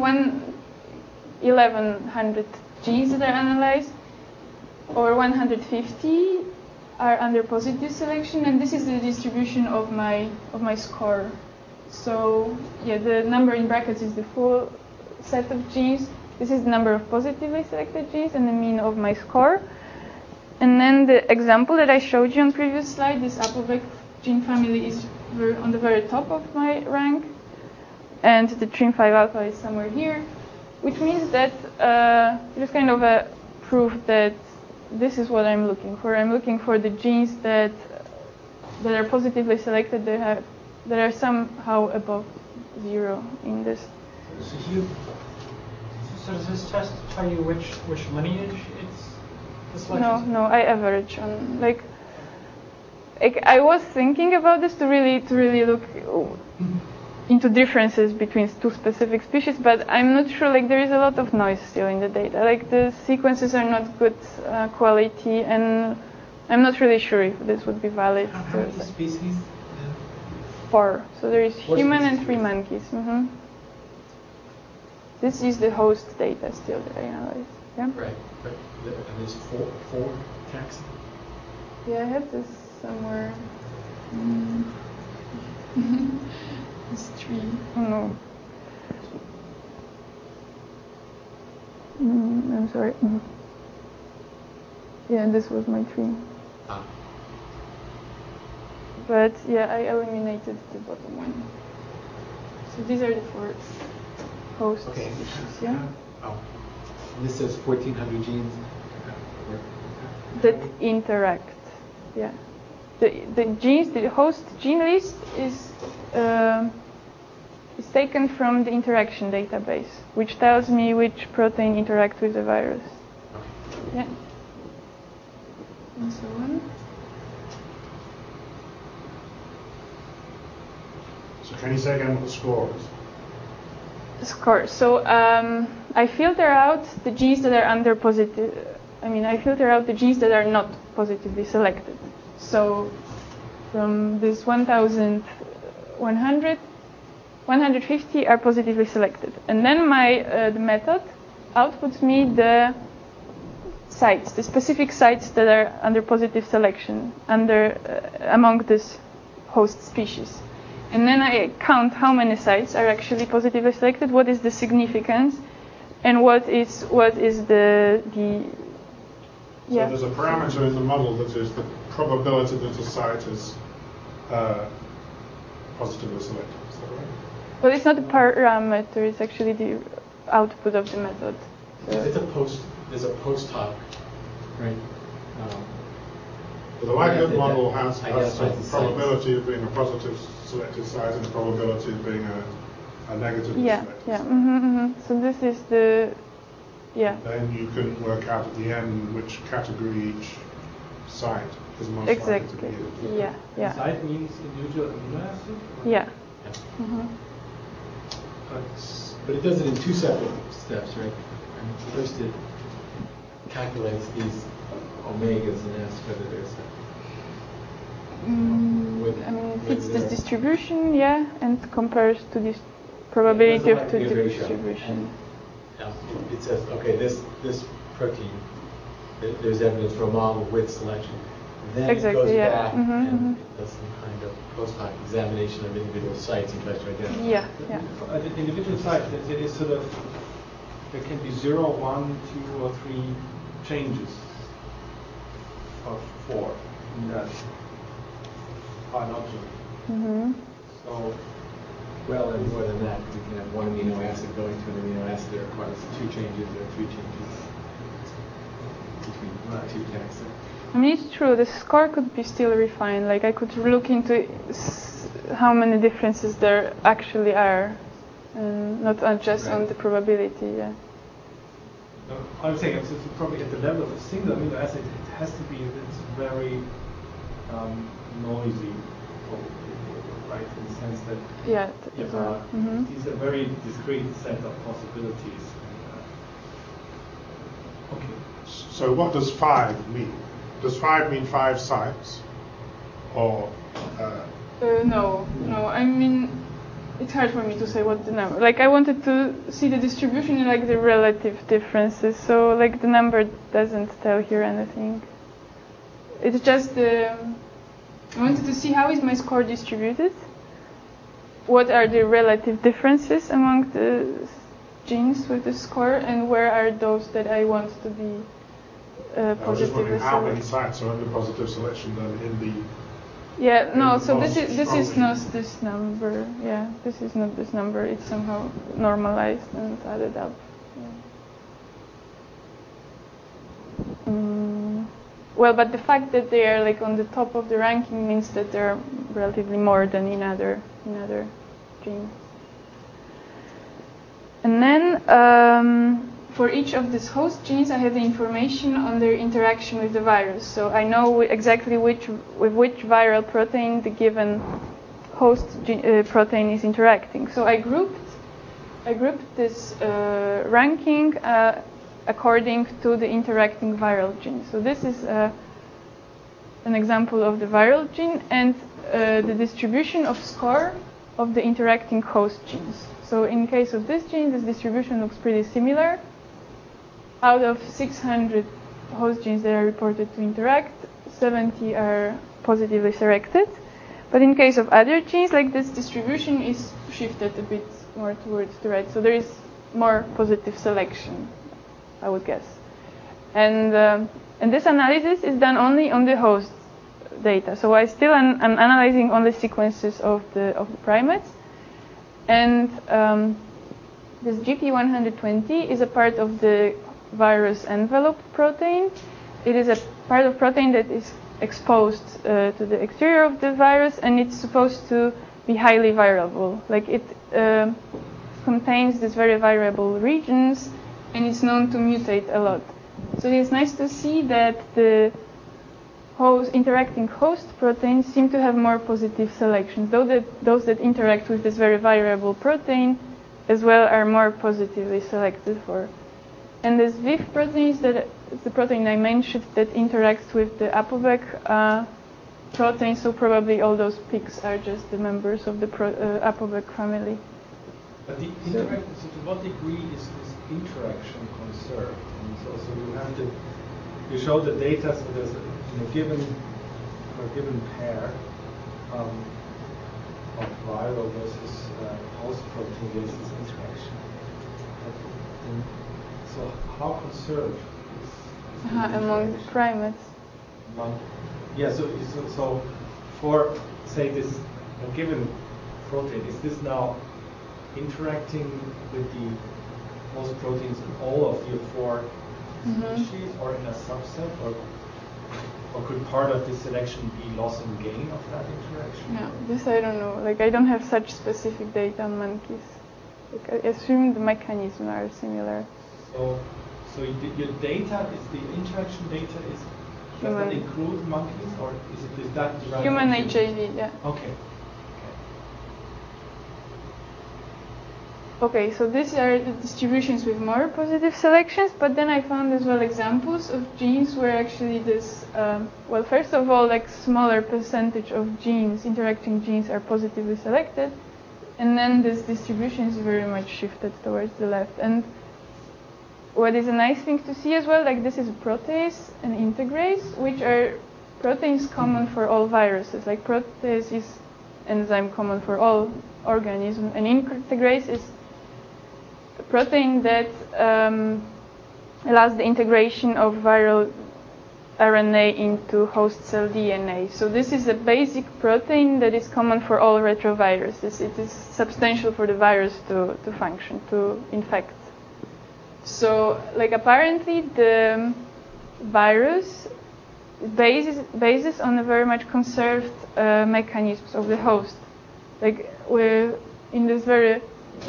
Speaker 1: 1,100 genes that are analyzed, over 150 are under positive selection, and this is the distribution of my score. So the number in brackets is the full set of genes. This is the number of positively selected genes and the mean of my score. And then the example that I showed you on previous slide, this ApoVec gene family is on the very top of my rank. And the TRIM5 alpha is somewhere here, which means that it is kind of a proof that this is what I'm looking for. I'm looking for the genes that are positively selected, that are somehow above 0 in this.
Speaker 7: So does this test tell you which lineage it's the selection?
Speaker 1: No, I average on like I was thinking about this to really look into differences between two specific species, but I'm not sure. Like there is a lot of noise still in the data. Like the sequences are not good quality, and I'm not really sure if this would be valid.
Speaker 3: How many species?
Speaker 1: 4. So there is
Speaker 3: 4
Speaker 1: human and
Speaker 3: species.
Speaker 1: 3 monkeys. This is the host data still that I analyzed. Yeah.
Speaker 3: Right, but and there's four taxa.
Speaker 1: Yeah, I have this somewhere. It's 3. Oh no. I'm sorry. Yeah, this was my 3.
Speaker 3: Ah.
Speaker 1: But yeah, I eliminated the bottom one. So these are the 4 host
Speaker 3: Okay.
Speaker 1: species. Yeah.
Speaker 3: Oh. And this says 1,400 genes.
Speaker 1: That interact. Yeah. The genes, the host gene list is taken from the interaction database, which tells me which protein interacts with the virus.
Speaker 3: Okay.
Speaker 1: Yeah. And so on.
Speaker 6: So can you say again what the score is?
Speaker 1: Score. So I filter out the genes that are under positive. I filter out the genes that are not positively selected. So from this 1,100, 150 are positively selected, and then the method outputs me the sites, the specific sites that are under positive selection among this host species. And then I count how many sites are actually positively selected, what is the significance, and what is the
Speaker 6: So there's a parameter in the model that is the probability that a site is positively selected. Is that right?
Speaker 1: Well, it's not a parameter, it's actually the output of the method. So
Speaker 3: There's a post hoc, right?
Speaker 6: Well, the likelihood model has
Speaker 3: identifies
Speaker 6: a
Speaker 3: the
Speaker 6: probability of being a positive selected site and a probability of being a negative selected site.
Speaker 1: So this is the,
Speaker 6: Then you can work out at the end which category each site is most likely to be in.
Speaker 1: Yeah.
Speaker 4: Site means individual amino acid?
Speaker 1: Yeah.
Speaker 3: But it does it in 2 separate steps, right? First it calculates these omegas and asks whether there's
Speaker 1: fits this distribution, and compares to this probability of the distribution.
Speaker 3: It says, okay, this protein, there's evidence for a model with selection. Then it goes back and it does some kind of post hoc examination of individual sites and tries to identify.
Speaker 4: The individual sites, it is sort of, there can be 0, 1, 2, or 3 changes of 4 in that biology. So,
Speaker 3: Well, and more than that, you can have 1 amino acid going to an amino acid that requires 2 changes or 3 changes between 2 taxa.
Speaker 1: It's true, the score could be still refined. Like I could look into how many differences there actually are, and not just on the probability.
Speaker 4: I'm saying it's probably at the level of a single amino acid, it has to be, it's very noisy, right? In the sense that these are very discrete set of possibilities. Okay.
Speaker 6: So what does 5 mean? Does 5 mean 5 sites? Or
Speaker 1: No. It's hard for me to say what the number. Like I wanted to see the distribution and like the relative differences. So like the number doesn't tell here anything. It's just I wanted to see how is my score distributed. What are the relative differences among the genes with the score, and where are those that I want to be
Speaker 6: I was just
Speaker 1: positively
Speaker 6: wondering how many
Speaker 1: selected?
Speaker 6: sites are under positive selection then in the
Speaker 1: So this is not this number. Yeah, this is not this number. It's somehow normalized and added up. Well, but the fact that they are like on the top of the ranking means that there are relatively more than in other genes. And then for each of these host genes, I have the information on their interaction with the virus. So I know exactly with which viral protein the given host protein is interacting. So I grouped this ranking according to the interacting viral gene. So this is an example of the viral gene and the distribution of score of the interacting host genes. So in case of this gene, this distribution looks pretty similar. Out of 600 host genes that are reported to interact, 70 are positively selected. But in case of other genes, like this distribution is shifted a bit more towards the right. So there is more positive selection, I would guess. And this analysis is done only on the host data. So I still am analyzing only sequences of the primates. And this GP120 is a part of the virus envelope protein. It is a part of protein that is exposed to the exterior of the virus, and it's supposed to be highly variable. Like it contains these very variable regions, and it's known to mutate a lot. So it's nice to see that the interacting host proteins seem to have more positive selections, though those that interact with this very variable protein as well are more positively selected for. And this VIF protein is the protein I mentioned that interacts with the ApoVec protein, so probably all those peaks are just the members of the ApoVec family.
Speaker 4: But so to what degree is this interaction conserved? And so you show the data, so there's a given pair of viral versus host protein, there's this interaction. So how conserved is
Speaker 1: among the primates?
Speaker 4: So for, say, this given protein, is this now interacting with the host proteins in all of your four species, or in a subset, or could part of this selection be loss and gain of that interaction?
Speaker 1: No, this I don't know. Like I don't have such specific data on monkeys. Like, I assume the mechanisms are similar.
Speaker 4: So your data is the interaction data is does that include monkeys, or is that derived
Speaker 1: human HIV? Yeah.
Speaker 4: Okay.
Speaker 1: Okay, so these are the distributions with more positive selections, but then I found as well examples of genes where actually this, well, first of all, like smaller percentage of genes, interacting genes, are positively selected, and then this distribution is very much shifted towards the left. And what is a nice thing to see as well, like this is protease and integrase, which are proteins common for all viruses. Like protease is enzyme common for all organisms, and integrase is a protein that allows the integration of viral RNA into host cell DNA. So this is a basic protein that is common for all retroviruses. It is substantial for the virus to function, to infect. So, like apparently the virus bases on a very much conserved mechanisms of the host. Like we're in this very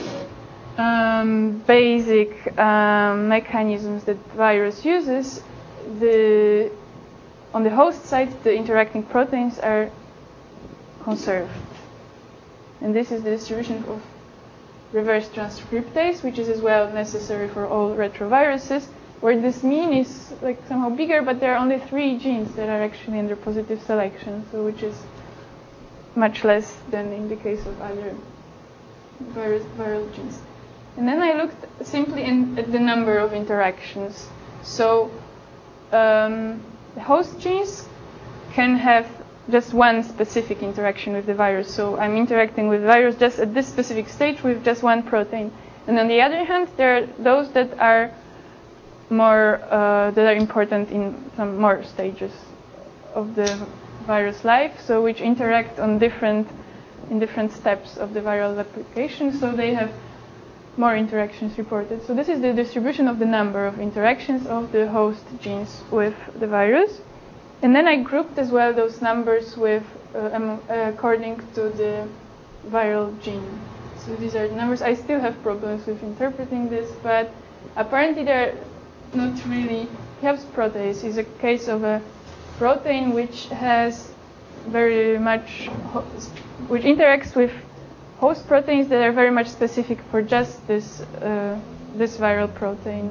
Speaker 1: basic mechanisms that virus uses. On the host side, the interacting proteins are conserved, and this is the distribution of reverse transcriptase, which is as well necessary for all retroviruses, where this mean is like somehow bigger, but there are only 3 genes that are actually under positive selection, so which is much less than in the case of other viral genes. And then I looked simply at the number of interactions. So the host genes can have just one specific interaction with the virus. So I'm interacting with the virus just at this specific stage with just one protein. And on the other hand, there are those that are more that are important in some more stages of the virus life. So which interact in different steps of the viral replication. So they have more interactions reported. So this is the distribution of the number of interactions of the host genes with the virus. And then I grouped as well those numbers with according to the viral gene. So these are the numbers. I still have problems with interpreting this, but apparently they're not really. Heb's protease is a case of a protein which has very much, which interacts with host proteins that are very much specific for just this this viral protein,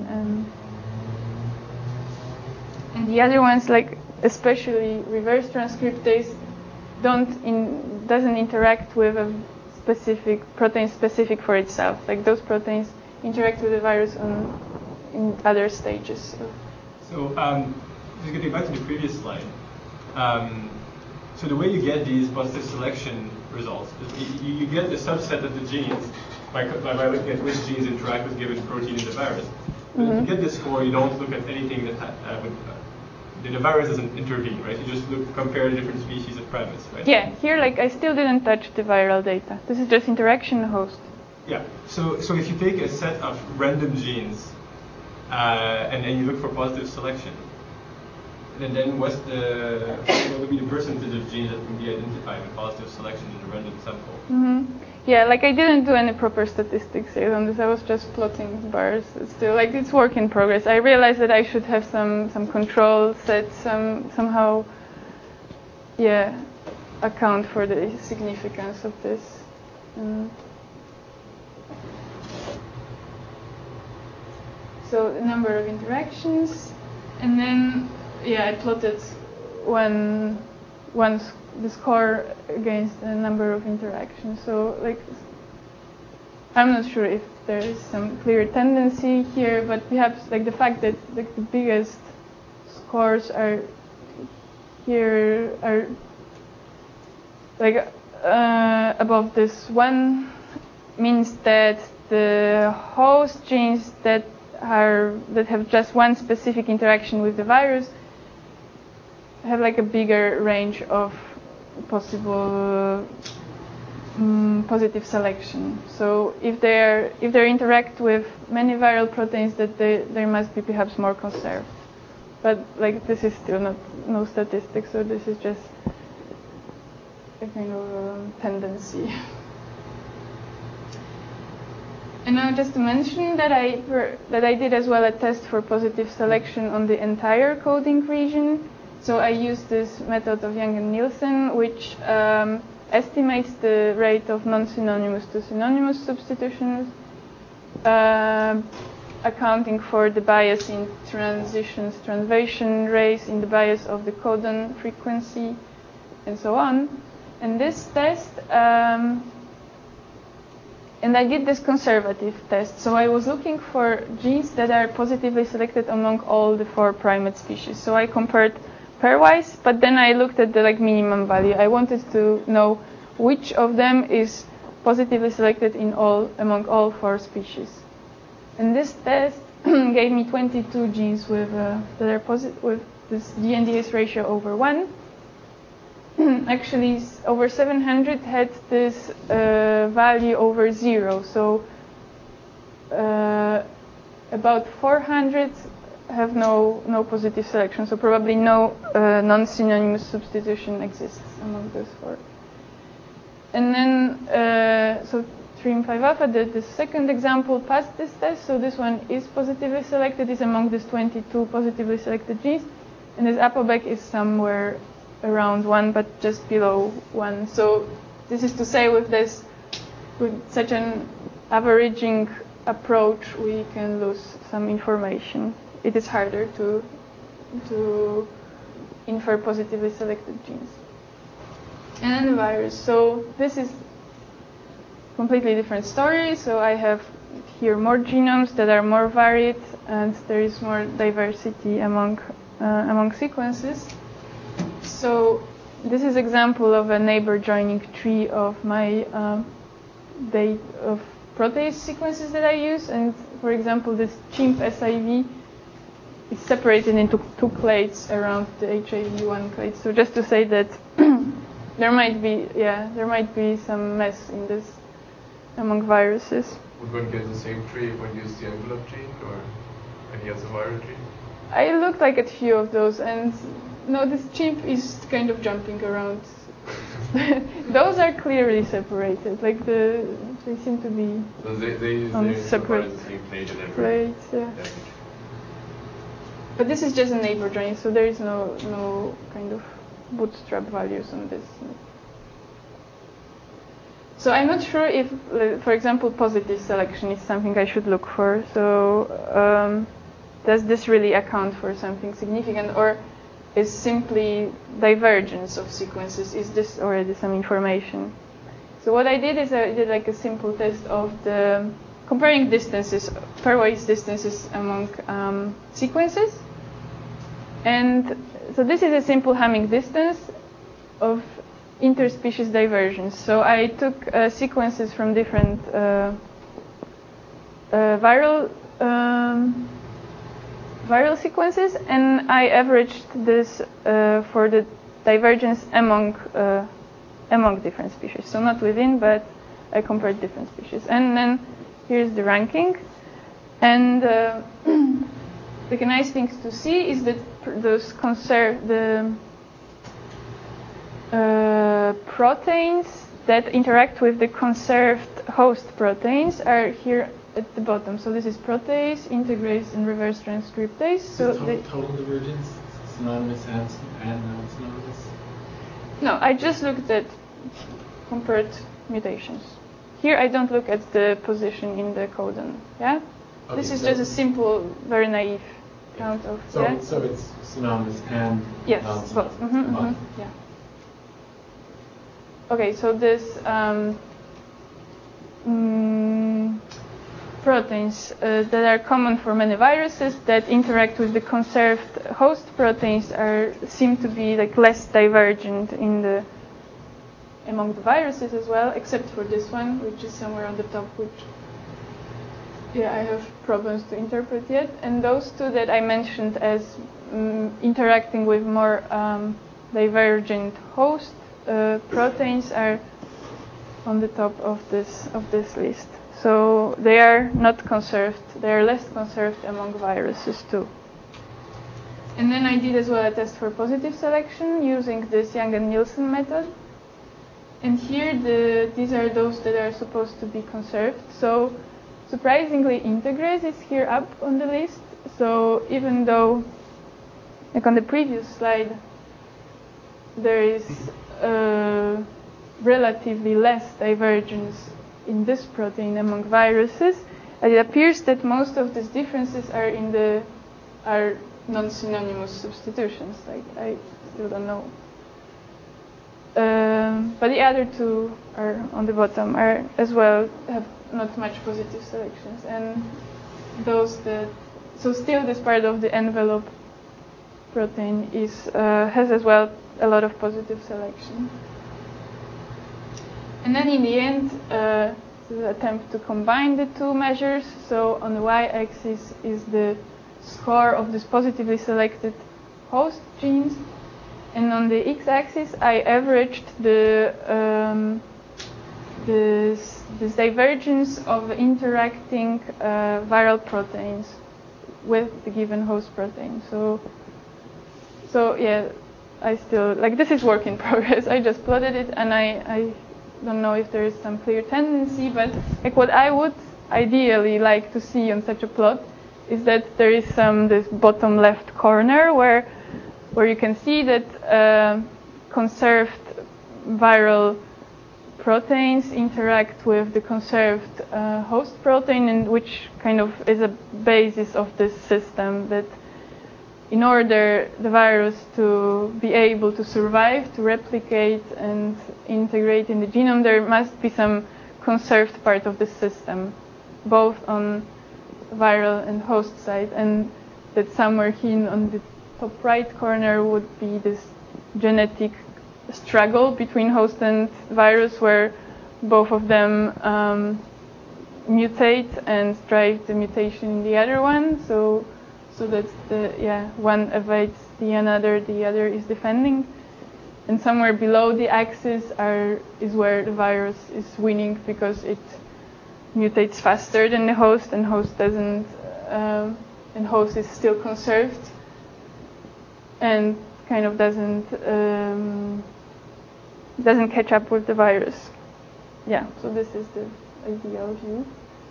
Speaker 1: and the other ones, like especially reverse transcriptase, doesn't interact with a specific protein specific for itself. Like those proteins interact with the virus in other stages.
Speaker 9: So just getting back to the previous slide. So the way you get these positive selection results is you get the subset of the genes by looking at which genes interact with given protein in the virus. But if you get this score, you don't look at anything that the virus doesn't intervene, right? You just compare different species of primates, right?
Speaker 1: Yeah, here I still didn't touch the viral data. This is just interaction host.
Speaker 9: Yeah. So if you take a set of random genes and you look for positive selection, and then what would be the percentage of genes that can be identified with positive selection in a random sample?
Speaker 1: Mm-hmm. Yeah, I didn't do any proper statistics here on this. I was just plotting bars. It's still it's work in progress. I realized that I should have some control sets, somehow, account for the significance of this. So the number of interactions, and then I plotted the score against the number of interactions. So I'm not sure if there is some clear tendency here, but perhaps the fact that the biggest scores are here are above this one means that the host genes that have just one specific interaction with the virus have a bigger range of possible positive selection. So if they interact with many viral proteins, that they must be perhaps more conserved. But this is still no statistics, so this is just a kind of tendency. And now just to mention that I did as well a test for positive selection on the entire coding region. So I used this method of Young and Nielsen, which estimates the rate of non-synonymous to synonymous substitutions, accounting for the bias in transitions, translation rates, in the bias of the codon frequency, and so on. And this test, and I did this conservative test. So I was looking for genes that are positively selected among all the 4 primate species. So I compared pairwise, but then I looked at the minimum value. I wanted to know which of them is positively selected among all 4 species. And this test gave me 22 genes with that are with this DNDS ratio over 1. Actually, over 700 had this value over 0. So about 400 have no positive selection. So probably no non-synonymous substitution exists among those 4. And then so 3M5 alpha, the second example passed this test. So this one is positively selected, is among these 22 positively selected genes. And this ApoBec is somewhere around 1, but just below 1. So this is to say, with such an averaging approach, we can lose some information. It is harder to infer positively selected genes. And then the virus. So this is completely different story. So I have here more genomes that are more varied, and there is more diversity among sequences. So this is example of a neighbor joining tree of my of protease sequences that I use. And for example, this chimp SIV is separated into 2 clades around the HIV1 clade. So just to say that there might be some mess in this among viruses.
Speaker 2: Would one get the same tree if one used the envelope gene or any other viral gene?
Speaker 1: I looked at a few of those, and no, this chimp is kind of jumping around. Those are clearly separated. The they seem to be
Speaker 5: So they
Speaker 1: on separate
Speaker 5: the same plate and everything.
Speaker 1: plates. Yeah. But this is just a neighbor join, so there is no kind of bootstrap values on this. So I'm not sure if, for example, positive selection is something I should look for. So does this really account for something significant, or is simply divergence of sequences? Is this already some information? So what I did is I did like a simple test of the comparing distances, pairwise distances among sequences. And so this is a simple Hamming distance of interspecies divergence. So I took sequences from different viral sequences, and I averaged this for the divergence among different species. So not within, but I compared different species. And then here's the ranking. And the nice thing to see is that those proteins that interact with the conserved host proteins are here at the bottom. So this is protease, integrase, and reverse transcriptase. So
Speaker 3: total divergence, synonymous and non-synonymous?
Speaker 1: No, I just looked at compared mutations. Here I don't look at the position in the codon. Yeah, okay, this is just a simple, very naive count of.
Speaker 3: So it's synonymous and
Speaker 1: yes,
Speaker 3: non-synonymous.
Speaker 1: Both. Yeah. Okay, so this proteins that are common for many viruses that interact with the conserved host proteins seem to be like less divergent among the viruses as well, except for this one, which is somewhere on the top, which I have problems to interpret yet. And those two that I mentioned as interacting with more divergent host proteins are on the top of this list. So they are not conserved. They are less conserved among viruses too. And then I did as well a test for positive selection using this Young and Nielsen method. And here these are those that are supposed to be conserved. So surprisingly, integrase is here up on the list. So even though, like on the previous slide, there is relatively less divergence in this protein among viruses, it appears that most of these differences are non-synonymous substitutions. Like I still don't know. But the other two are on the bottom are as well have not much positive selections, and those so still this part of the envelope protein has as well a lot of positive selection. And then in the end, the attempt to combine the two measures. So on the y-axis is the score of these positively selected host genes, and on the x-axis I averaged this divergence of interacting viral proteins with the given host protein. So yeah, I still this is work in progress. I just plotted it, and I don't know if there is some clear tendency, but like what I would ideally like to see on such a plot is that there is this bottom left corner where you can see that conserved viral proteins interact with the conserved host protein, and which kind of is a basis of this system, that in order the virus to be able to survive, to replicate and integrate in the genome, there must be some conserved part of the system, both on viral and host side, and that somewhere here on the top right corner would be this genetic struggle between host and virus, where both of them mutate and drive the mutation in the other one, so that one evades the other is defending, and somewhere below the axis is where the virus is winning because it mutates faster than the host, and host doesn't, and host is still conserved and kind of doesn't catch up with the virus. Yeah, so this is ideal view.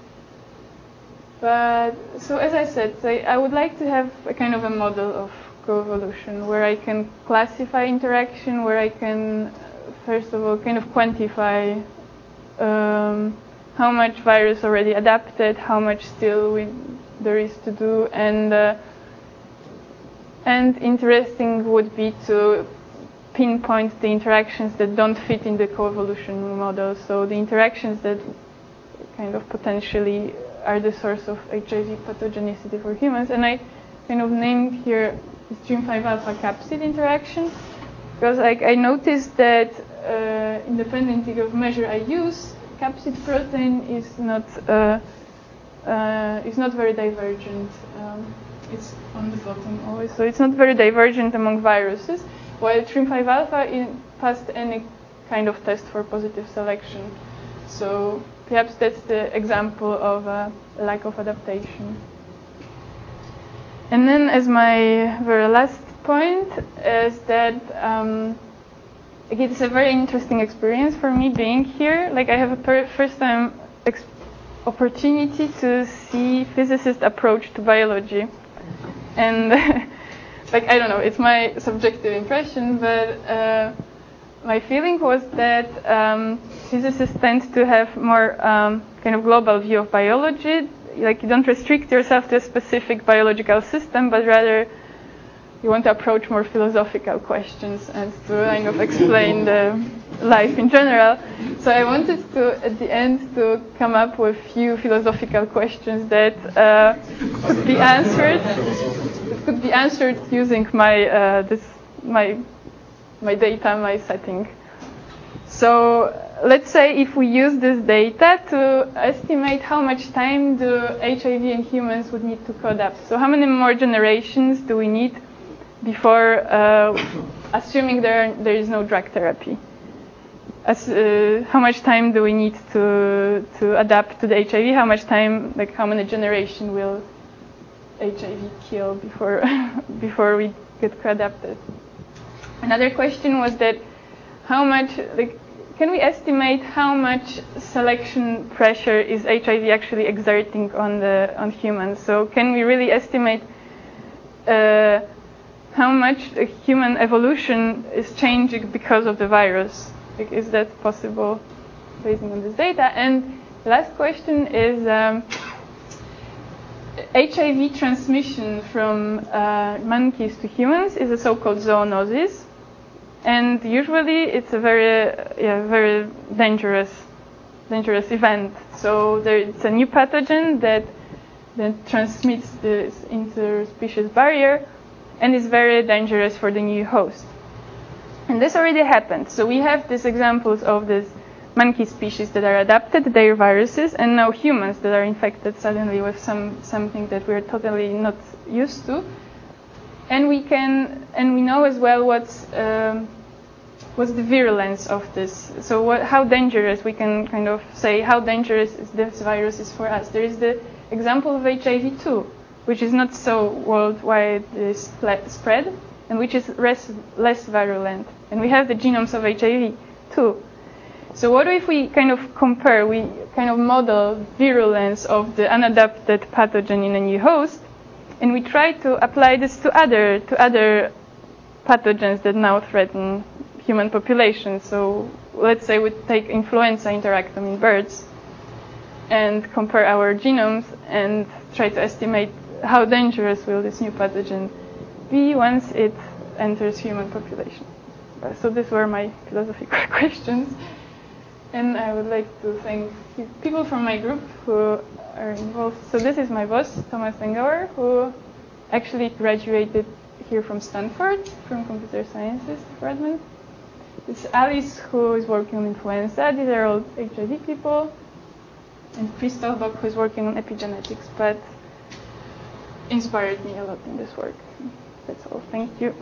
Speaker 1: But so as I said, I would like to have a kind of a model of coevolution where I can classify interaction, where I can first of all kind of quantify how much virus already adapted, how much still there is to do, and interesting would be to pinpoint the interactions that don't fit in the coevolution model. So the interactions that kind of potentially are the source of HIV pathogenicity for humans. And I kind of named here the TRIM5 alpha capsid interaction because I noticed that independently of measure I use, capsid protein is not very divergent. It's on the bottom always, so it's not very divergent among viruses, while TRIM5 alpha passed any kind of test for positive selection. So perhaps that's the example of a lack of adaptation. And then as my very last point is that it's a very interesting experience for me being here. Like I have a first time opportunity to see physicists' approach to biology. And like, I don't know, it's my subjective impression, but my feeling was that physicists tend to have more kind of global view of biology. Like you don't restrict yourself to a specific biological system, but rather you want to approach more philosophical questions and to kind of explain the life in general. So I wanted to, at the end, to come up with few philosophical questions that could be answered using my data, my setting. So let's say if we use this data to estimate how much time do HIV in humans would need to co-adapt. So how many more generations do we need before, assuming there is no drug therapy? How much time do we need to adapt to the HIV? How much time, like how many generations will HIV kill before we get co-adapted? Another question was that how much, can we estimate how much selection pressure is HIV actually exerting on humans? So can we really estimate how much human evolution is changing because of the virus? Like, is that possible based on this data? And the last question is HIV transmission from monkeys to humans is a so-called zoonosis. And usually it's a very dangerous event. So it's a new pathogen that transmits this interspecies barrier and is very dangerous for the new host. And this already happened. So we have these examples of these monkey species that are adapted, their viruses, and now humans that are infected suddenly with something that we're totally not used to. And we know as well what's the virulence of this. So how dangerous, we can kind of say how dangerous this virus is for us. There is the example of HIV-2, which is not so worldwide spread, and which is less virulent. And we have the genomes of HIV too. So what if we kind of compare, we kind of model virulence of the unadapted pathogen in a new host, and we try to apply this to other pathogens that now threaten human populations. So let's say we take influenza interactome in birds and compare our genomes and try to estimate how dangerous will this new pathogen be once it enters human population. So these were my philosophical questions. And I would like to thank people from my group who are involved. So this is my boss, Thomas Engauer, who actually graduated here from Stanford, from computer sciences department. It's Alice, who is working on influenza. These are all HIV people. And Christoph Bock, who is working on epigenetics, but inspired me a lot in this work. That's all. Thank you.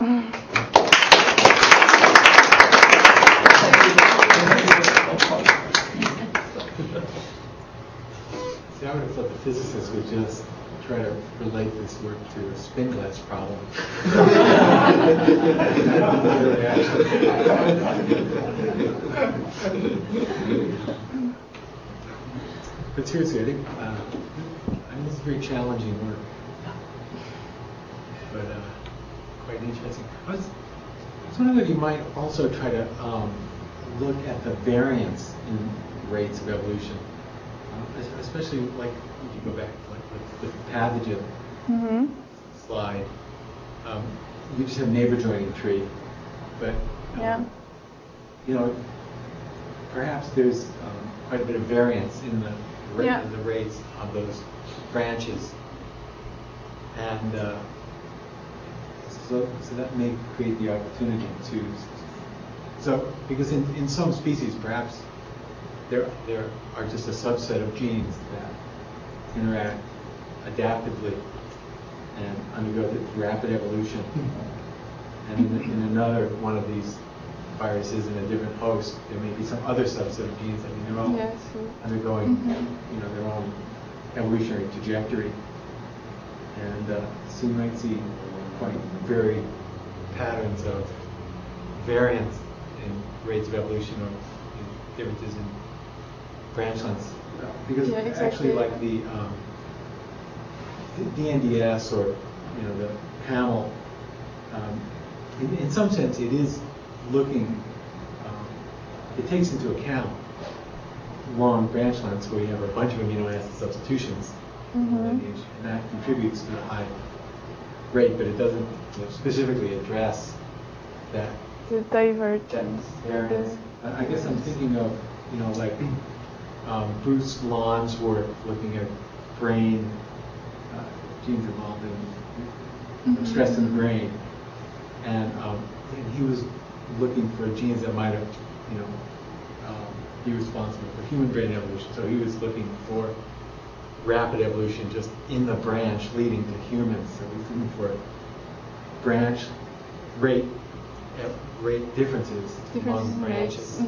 Speaker 3: See, I would have thought the physicists would just try to relate this work to a spin glass problem. But seriously, I think this is very challenging work, but quite interesting. I was wondering if you might also try to look at the variance in rates of evolution, especially like if you go back to like the pathogen slide. You just have neighbor joining tree, but perhaps there's quite a bit of variance in the rates of those branches, and so that may create the opportunity to. So because in some species, perhaps there are just a subset of genes that interact adaptively and undergo the rapid evolution, and in another one of these viruses in a different host, there may be some other subset of genes. I mean, they're all undergoing, their own evolutionary trajectory, and so you might see quite varied patterns of variance in rates of evolution or differences in branch lengths, because actually, like the DNDS or the PAML, in some sense, it is looking. It takes into account long branch lengths where you have a bunch of amino acid substitutions in the lineage, and that contributes to the high rate, but it doesn't specifically address that.
Speaker 1: The divergence.
Speaker 3: Variance. I guess I'm thinking of like Bruce Lawn's work looking at brain genes involved in stress in the brain, and he was looking for genes that might have, be responsible for human brain evolution. So he was looking for rapid evolution just in the branch leading to humans. So he's looking for branch rate differences among branches.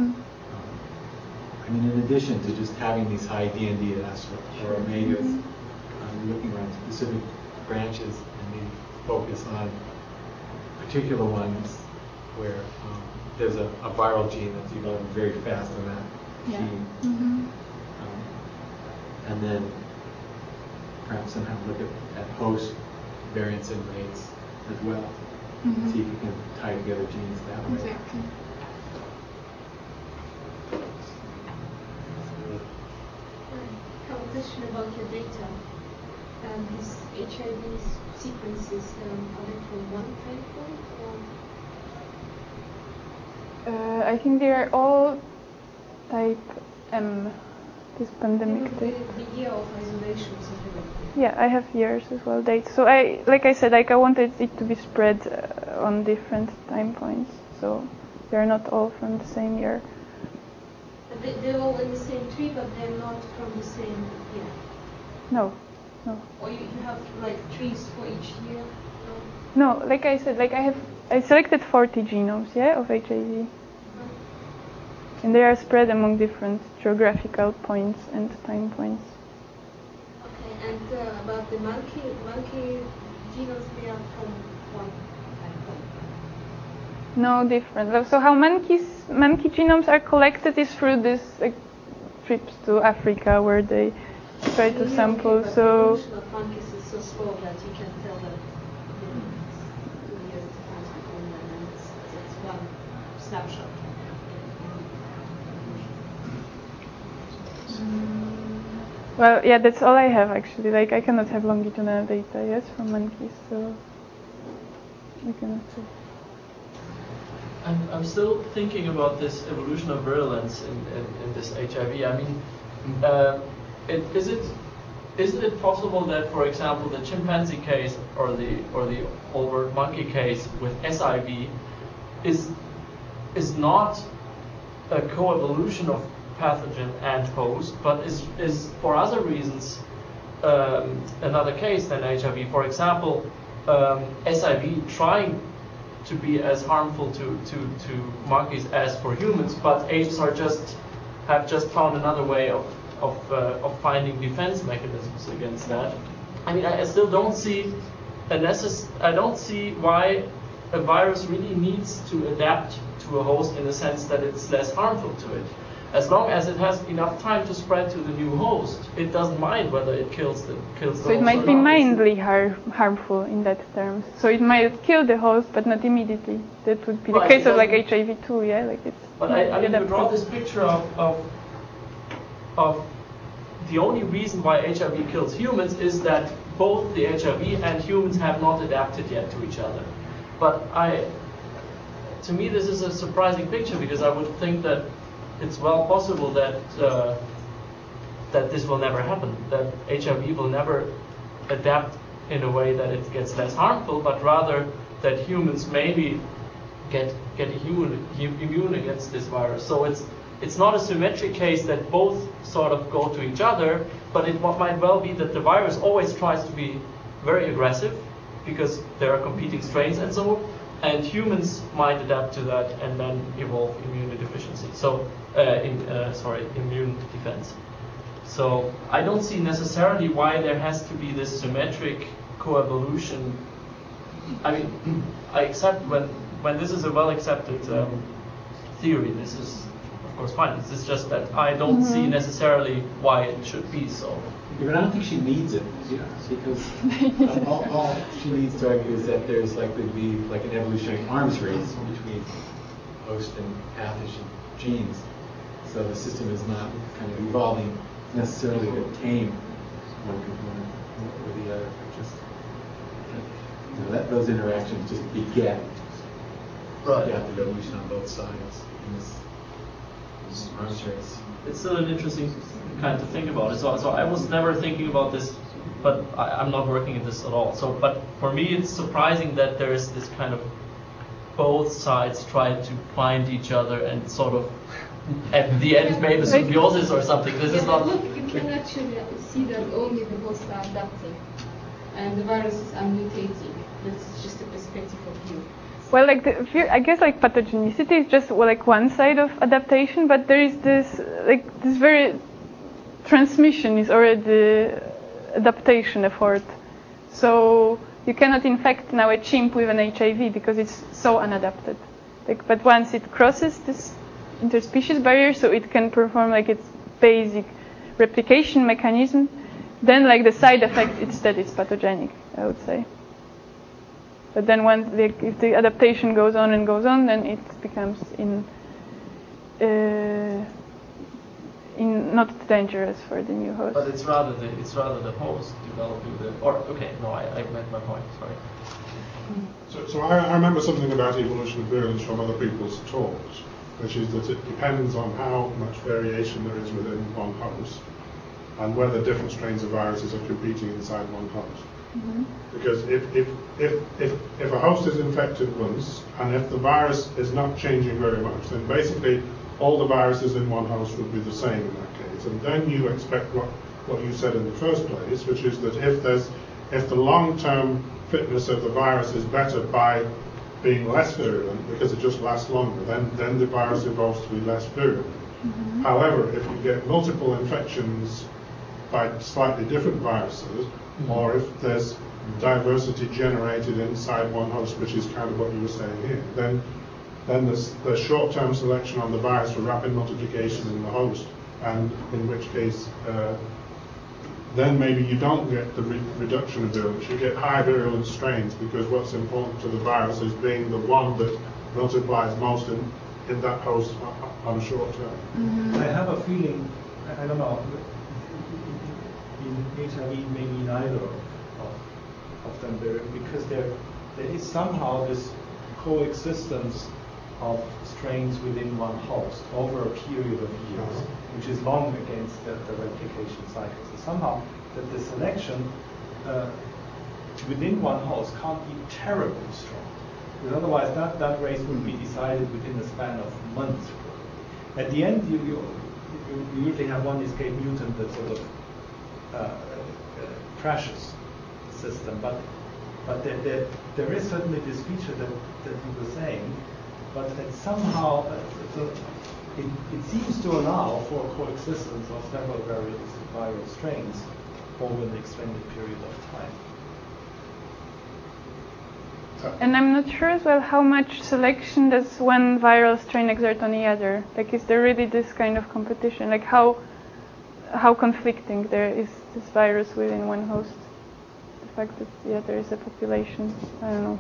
Speaker 3: I mean, in addition to just having these high DNDS or omegas, looking around specific branches and maybe focus on particular ones where there's a viral gene that's evolving very fast on that gene. And then perhaps somehow look at host variance in rates as well. See if you can tie together genes that way.
Speaker 1: Exactly.
Speaker 10: I have a question about your data. These HIV sequences, are they from one time point or?
Speaker 1: I think they are all type M, this pandemic data.
Speaker 10: The year of isolation, something like that.
Speaker 1: Yeah, I have years as well, dates. So I wanted it to be spread on different time points. So they're not all from the same year.
Speaker 10: They're all in the same tree, but they're not from the same year.
Speaker 1: No.
Speaker 10: Or you have like trees for each year?
Speaker 1: No, like I said, I selected 40 genomes, of HIV. And they are spread among different geographical points and time points.
Speaker 10: Okay, and about the monkey genomes, they are from one time point?
Speaker 1: No, different. So how monkey genomes are collected is through this trips to Africa where they try to sample.
Speaker 10: Okay,
Speaker 1: so
Speaker 10: the evolution of monkeys is so slow that you can tell that 2 years difference between them, and it's one snapshot.
Speaker 1: Well, yeah, that's all I have actually. Like I cannot have longitudinal data, from monkeys, so I cannot say.
Speaker 11: I'm still thinking about this evolution of virulence in this HIV. I mean, isn't it possible that, for example, the chimpanzee case or the overt monkey case with SIV is not a co-evolution of pathogen and host, but is for other reasons another case than HIV? For example, SIV trying to be as harmful to monkeys as for humans, but apes have just found another way of finding defense mechanisms against that. I mean, I still don't see I don't see why a virus really needs to adapt to a host in the sense that it's less harmful to it. as long as it has enough time to spread to the new host, it doesn't mind whether it kills the host.
Speaker 1: So it might be mildly harmful in that terms. So it might kill the host, but not immediately. That would be the case of like HIV too, yeah. Like it's.
Speaker 11: But I mean, you draw this picture of the only reason why HIV kills humans is that both the HIV and humans have not adapted yet to each other. But to me, this is a surprising picture, because I would think that it's well possible that that this will never happen, that HIV will never adapt in a way that it gets less harmful, but rather that humans maybe get immune against this virus. So it's not a symmetric case that both sort of go to each other, but it might well be that the virus always tries to be very aggressive because there are competing strains and so, and humans might adapt to that and then evolve immunodeficiency. So, immune defense. So I don't see necessarily why there has to be this symmetric coevolution. I mean, I accept when this is a well-accepted theory, this is of course fine. It's just that I don't see necessarily why it should be so.
Speaker 3: Yeah, but I don't think she needs it, because all she needs to argue is that there's likely to be like an evolutionary arms race between host and pathogen genes. So the system is not kind of evolving necessarily to tame one component or the other, but just let those interactions just beget adaptive evolution on both sides in this arms race.
Speaker 11: It's still an interesting kind to think about. So I was never thinking about this, but I'm not working at this at all. So, but for me, it's surprising that there is this kind of both sides try to find each other and sort of at the end made a symbiosis or something. This is not.
Speaker 10: Look, you can actually see that only the hosts are adapting, and the viruses are mutating. That's just a perspective of view.
Speaker 1: Well, like I guess like pathogenicity is just like one side of adaptation, but there is this very transmission is already adaptation effort. So you cannot infect now a chimp with an HIV because it's so unadapted. Like, but once it crosses this interspecies barrier, so it can perform like its basic replication mechanism, then like the side effect is that it's pathogenic, I would say. But then if the adaptation goes on, then it becomes not dangerous for the new host.
Speaker 11: But it's rather the host developing I meant my point. Sorry.
Speaker 6: So I remember something about evolution of virulence from other people's talks, which is that it depends on how much variation there is within one host and whether different strains of viruses are competing inside one host. Mm-hmm. Because if a host is infected once, and if the virus is not changing very much, then basically all the viruses in one host would be the same in that case. And then you expect what you said in the first place, which is that if the long-term fitness of the virus is better by being less virulent because it just lasts longer, then the virus evolves to be less virulent. Mm-hmm. However, if you get multiple infections by slightly different viruses, or if there's diversity generated inside one host, which is kind of what you were saying here, then there's short-term selection on the virus for rapid multiplication in the host, and in which case then maybe you don't get the reduction of virulence. You get high virulence strains because what's important to the virus is being the one that multiplies most in that host on a short term.
Speaker 4: Mm-hmm. I have a feeling, I don't know, in HIV maybe neither of them, because there is somehow this coexistence of strains within one host over a period of years, which is long against the replication cycle. So somehow that the selection within one host can't be terribly strong, because otherwise that race would be decided within a span of months. At the end, you usually have one escape mutant that sort of crashes the system, but there is certainly this feature that you were saying, but that somehow it seems to allow for coexistence of several various viral strains over an extended period of time.
Speaker 1: And I'm not sure as well how much selection does one viral strain exert on the other. Like, is there really this kind of competition? Like, how conflicting there is this virus within one host? The fact that there is a population. I don't know.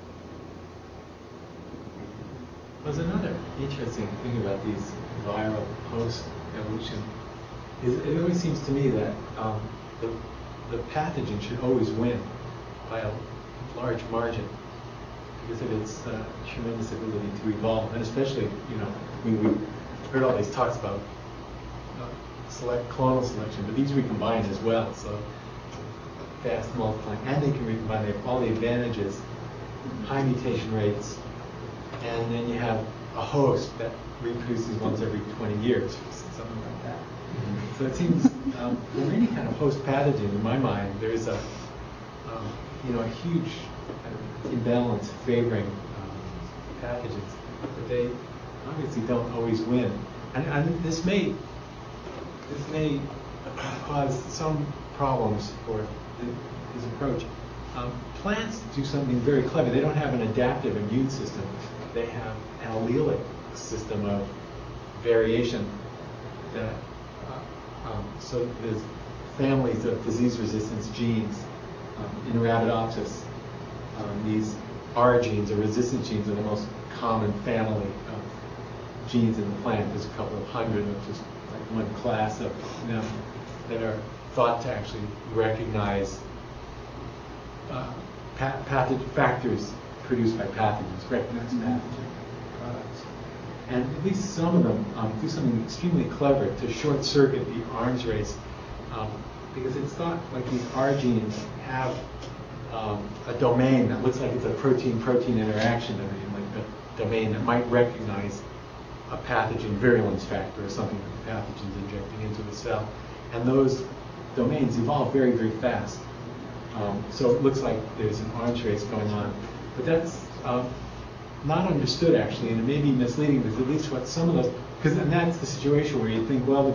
Speaker 3: There's another interesting thing about these viral host evolution. It always seems to me that the pathogen should always win by a large margin because of its tremendous ability to evolve, and especially, we've heard all these talks about clonal selection, but these recombine as well, so fast multiplying, and they can recombine. They have all the advantages, high mutation rates, and then you have a host that reproduces once every 20 years, something like that. So it seems for any kind of host pathogen, in my mind, there's a huge imbalance favoring pathogens, but they obviously don't always win. And this may cause some problems for his approach. Plants do something very clever. They don't have an adaptive immune system. They have an allelic system of variation that so there's families of disease resistance genes in Arabidopsis. These R genes or resistance genes are the most common family of genes in the plant. There's a couple of hundred of just like one class of them that are thought to actually recognize factors produced by pathogens, recognize pathogen products. And at least some of them do something extremely clever to short circuit the arms race, because it's thought like these R genes have a domain that looks like it's a protein-protein interaction domain, like the domain that might recognize a pathogen virulence factor or something that the pathogen's injecting into the cell. And those domains evolve very, very fast. So it looks like there's an arms race going on. But that's not understood, actually, and it may be misleading, because at least what some of those, and that's the situation where you think, well,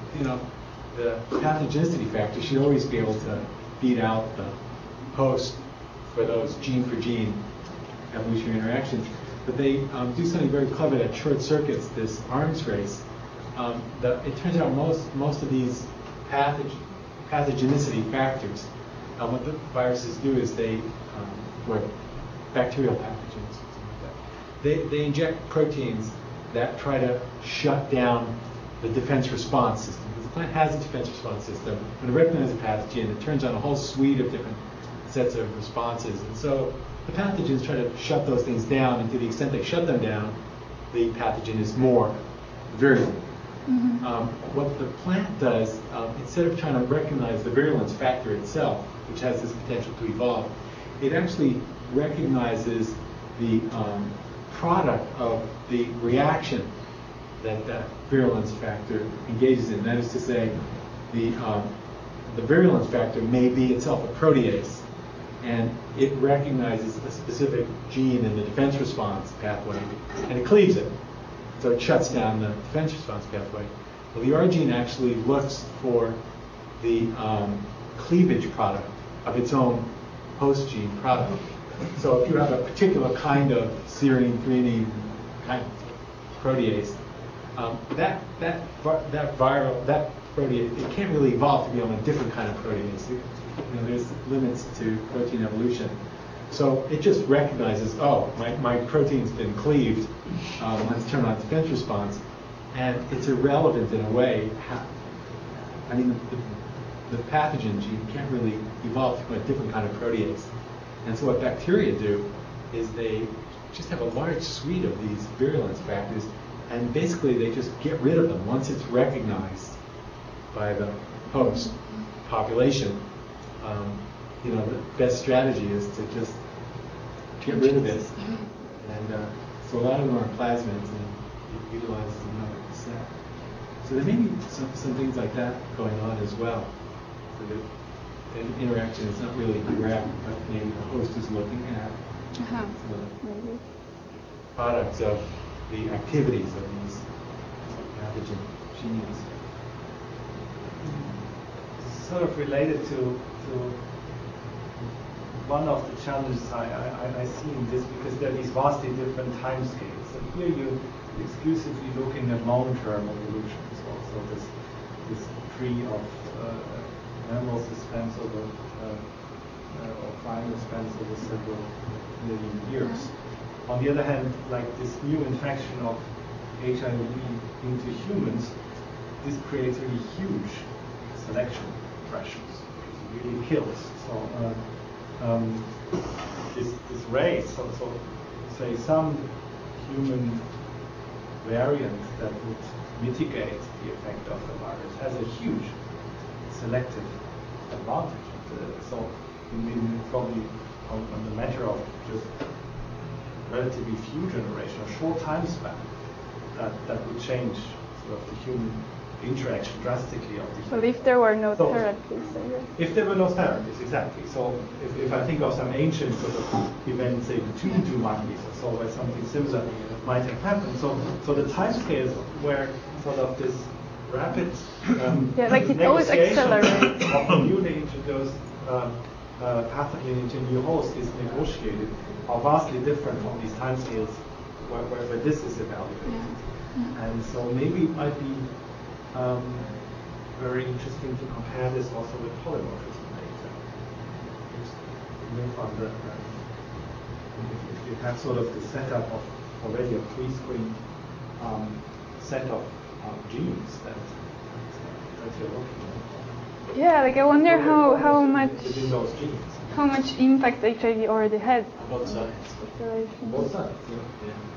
Speaker 3: the pathogenicity factor should always be able to beat out the host for those gene-for-gene evolutionary interactions. But they do something very clever that short circuits this arms race. It turns out most of these pathogenicity factors, what the viruses do is or bacterial pathogens, something like that, they inject proteins that try to shut down the defense response system. Because the plant has a defense response system. When it recognizes a pathogen, it turns on a whole suite of different sets of responses. And so the pathogens try to shut those things down, and to the extent they shut them down, the pathogen is more virulent. Mm-hmm. What the plant does, instead of trying to recognize the virulence factor itself, which has this potential to evolve, it actually recognizes the product of the reaction that that virulence factor engages in. That is to say, the virulence factor may be itself a protease, and it recognizes a specific gene in the defense response pathway, and it cleaves it. So it shuts down the defense response pathway. Well, the R gene actually looks for the cleavage product of its own host gene product. So if you have a particular kind of serine, threonine kind of protease, that protease, it can't really evolve to be on a different kind of protease. There's limits to protein evolution. So it just recognizes, oh, my protein's been cleaved. Let's turn on defense response, and it's irrelevant in a way. The pathogen gene can't really evolve to a different kind of protease. And so what bacteria do is they just have a large suite of these virulence factors, and basically they just get rid of them once it's recognized by the host population. The best strategy is to just get rid of it. And so a lot of them are plasmids, and it utilizes another set. So there may be some things like that going on as well. So that the interaction is not really direct, but maybe the host is looking at the products of the activities of these pathogen genes.
Speaker 4: Sort of related to one of the challenges I see in this, because there are these vastly different time scales. And here you're exclusively looking at long-term evolution. So this tree of mammals spans over, or primates spans over several million years. On the other hand, like this new infection of HIV into humans, this creates really huge selection pressures. It really kills. So this race, so say some human variant that would mitigate the effect of the virus has a huge selective advantage. So in probably on the matter of just relatively few generations, a short time span, that would change sort of the human interaction drastically of the.
Speaker 1: Well, if there were no therapies, I guess.
Speaker 4: If there were no therapies, exactly. So if I think of some ancient sort of events, say between two monkeys or so, where something similar might have happened. So the timescales where sort of this rapid
Speaker 1: like it always accelerates
Speaker 4: of a newly introduced pathogen into a new host is negotiated are vastly different from these timescales where this is evaluated.
Speaker 1: Yeah.
Speaker 4: And so maybe it might be very interesting to compare this also with polymorphism data. If you have sort of the setup of already a pre-screened set of genes that you're looking at.
Speaker 1: Yeah, like I wonder how much
Speaker 4: within those genes.
Speaker 1: How much impact HIV already had
Speaker 3: Both sides.
Speaker 1: on population.
Speaker 4: Both sides, yeah.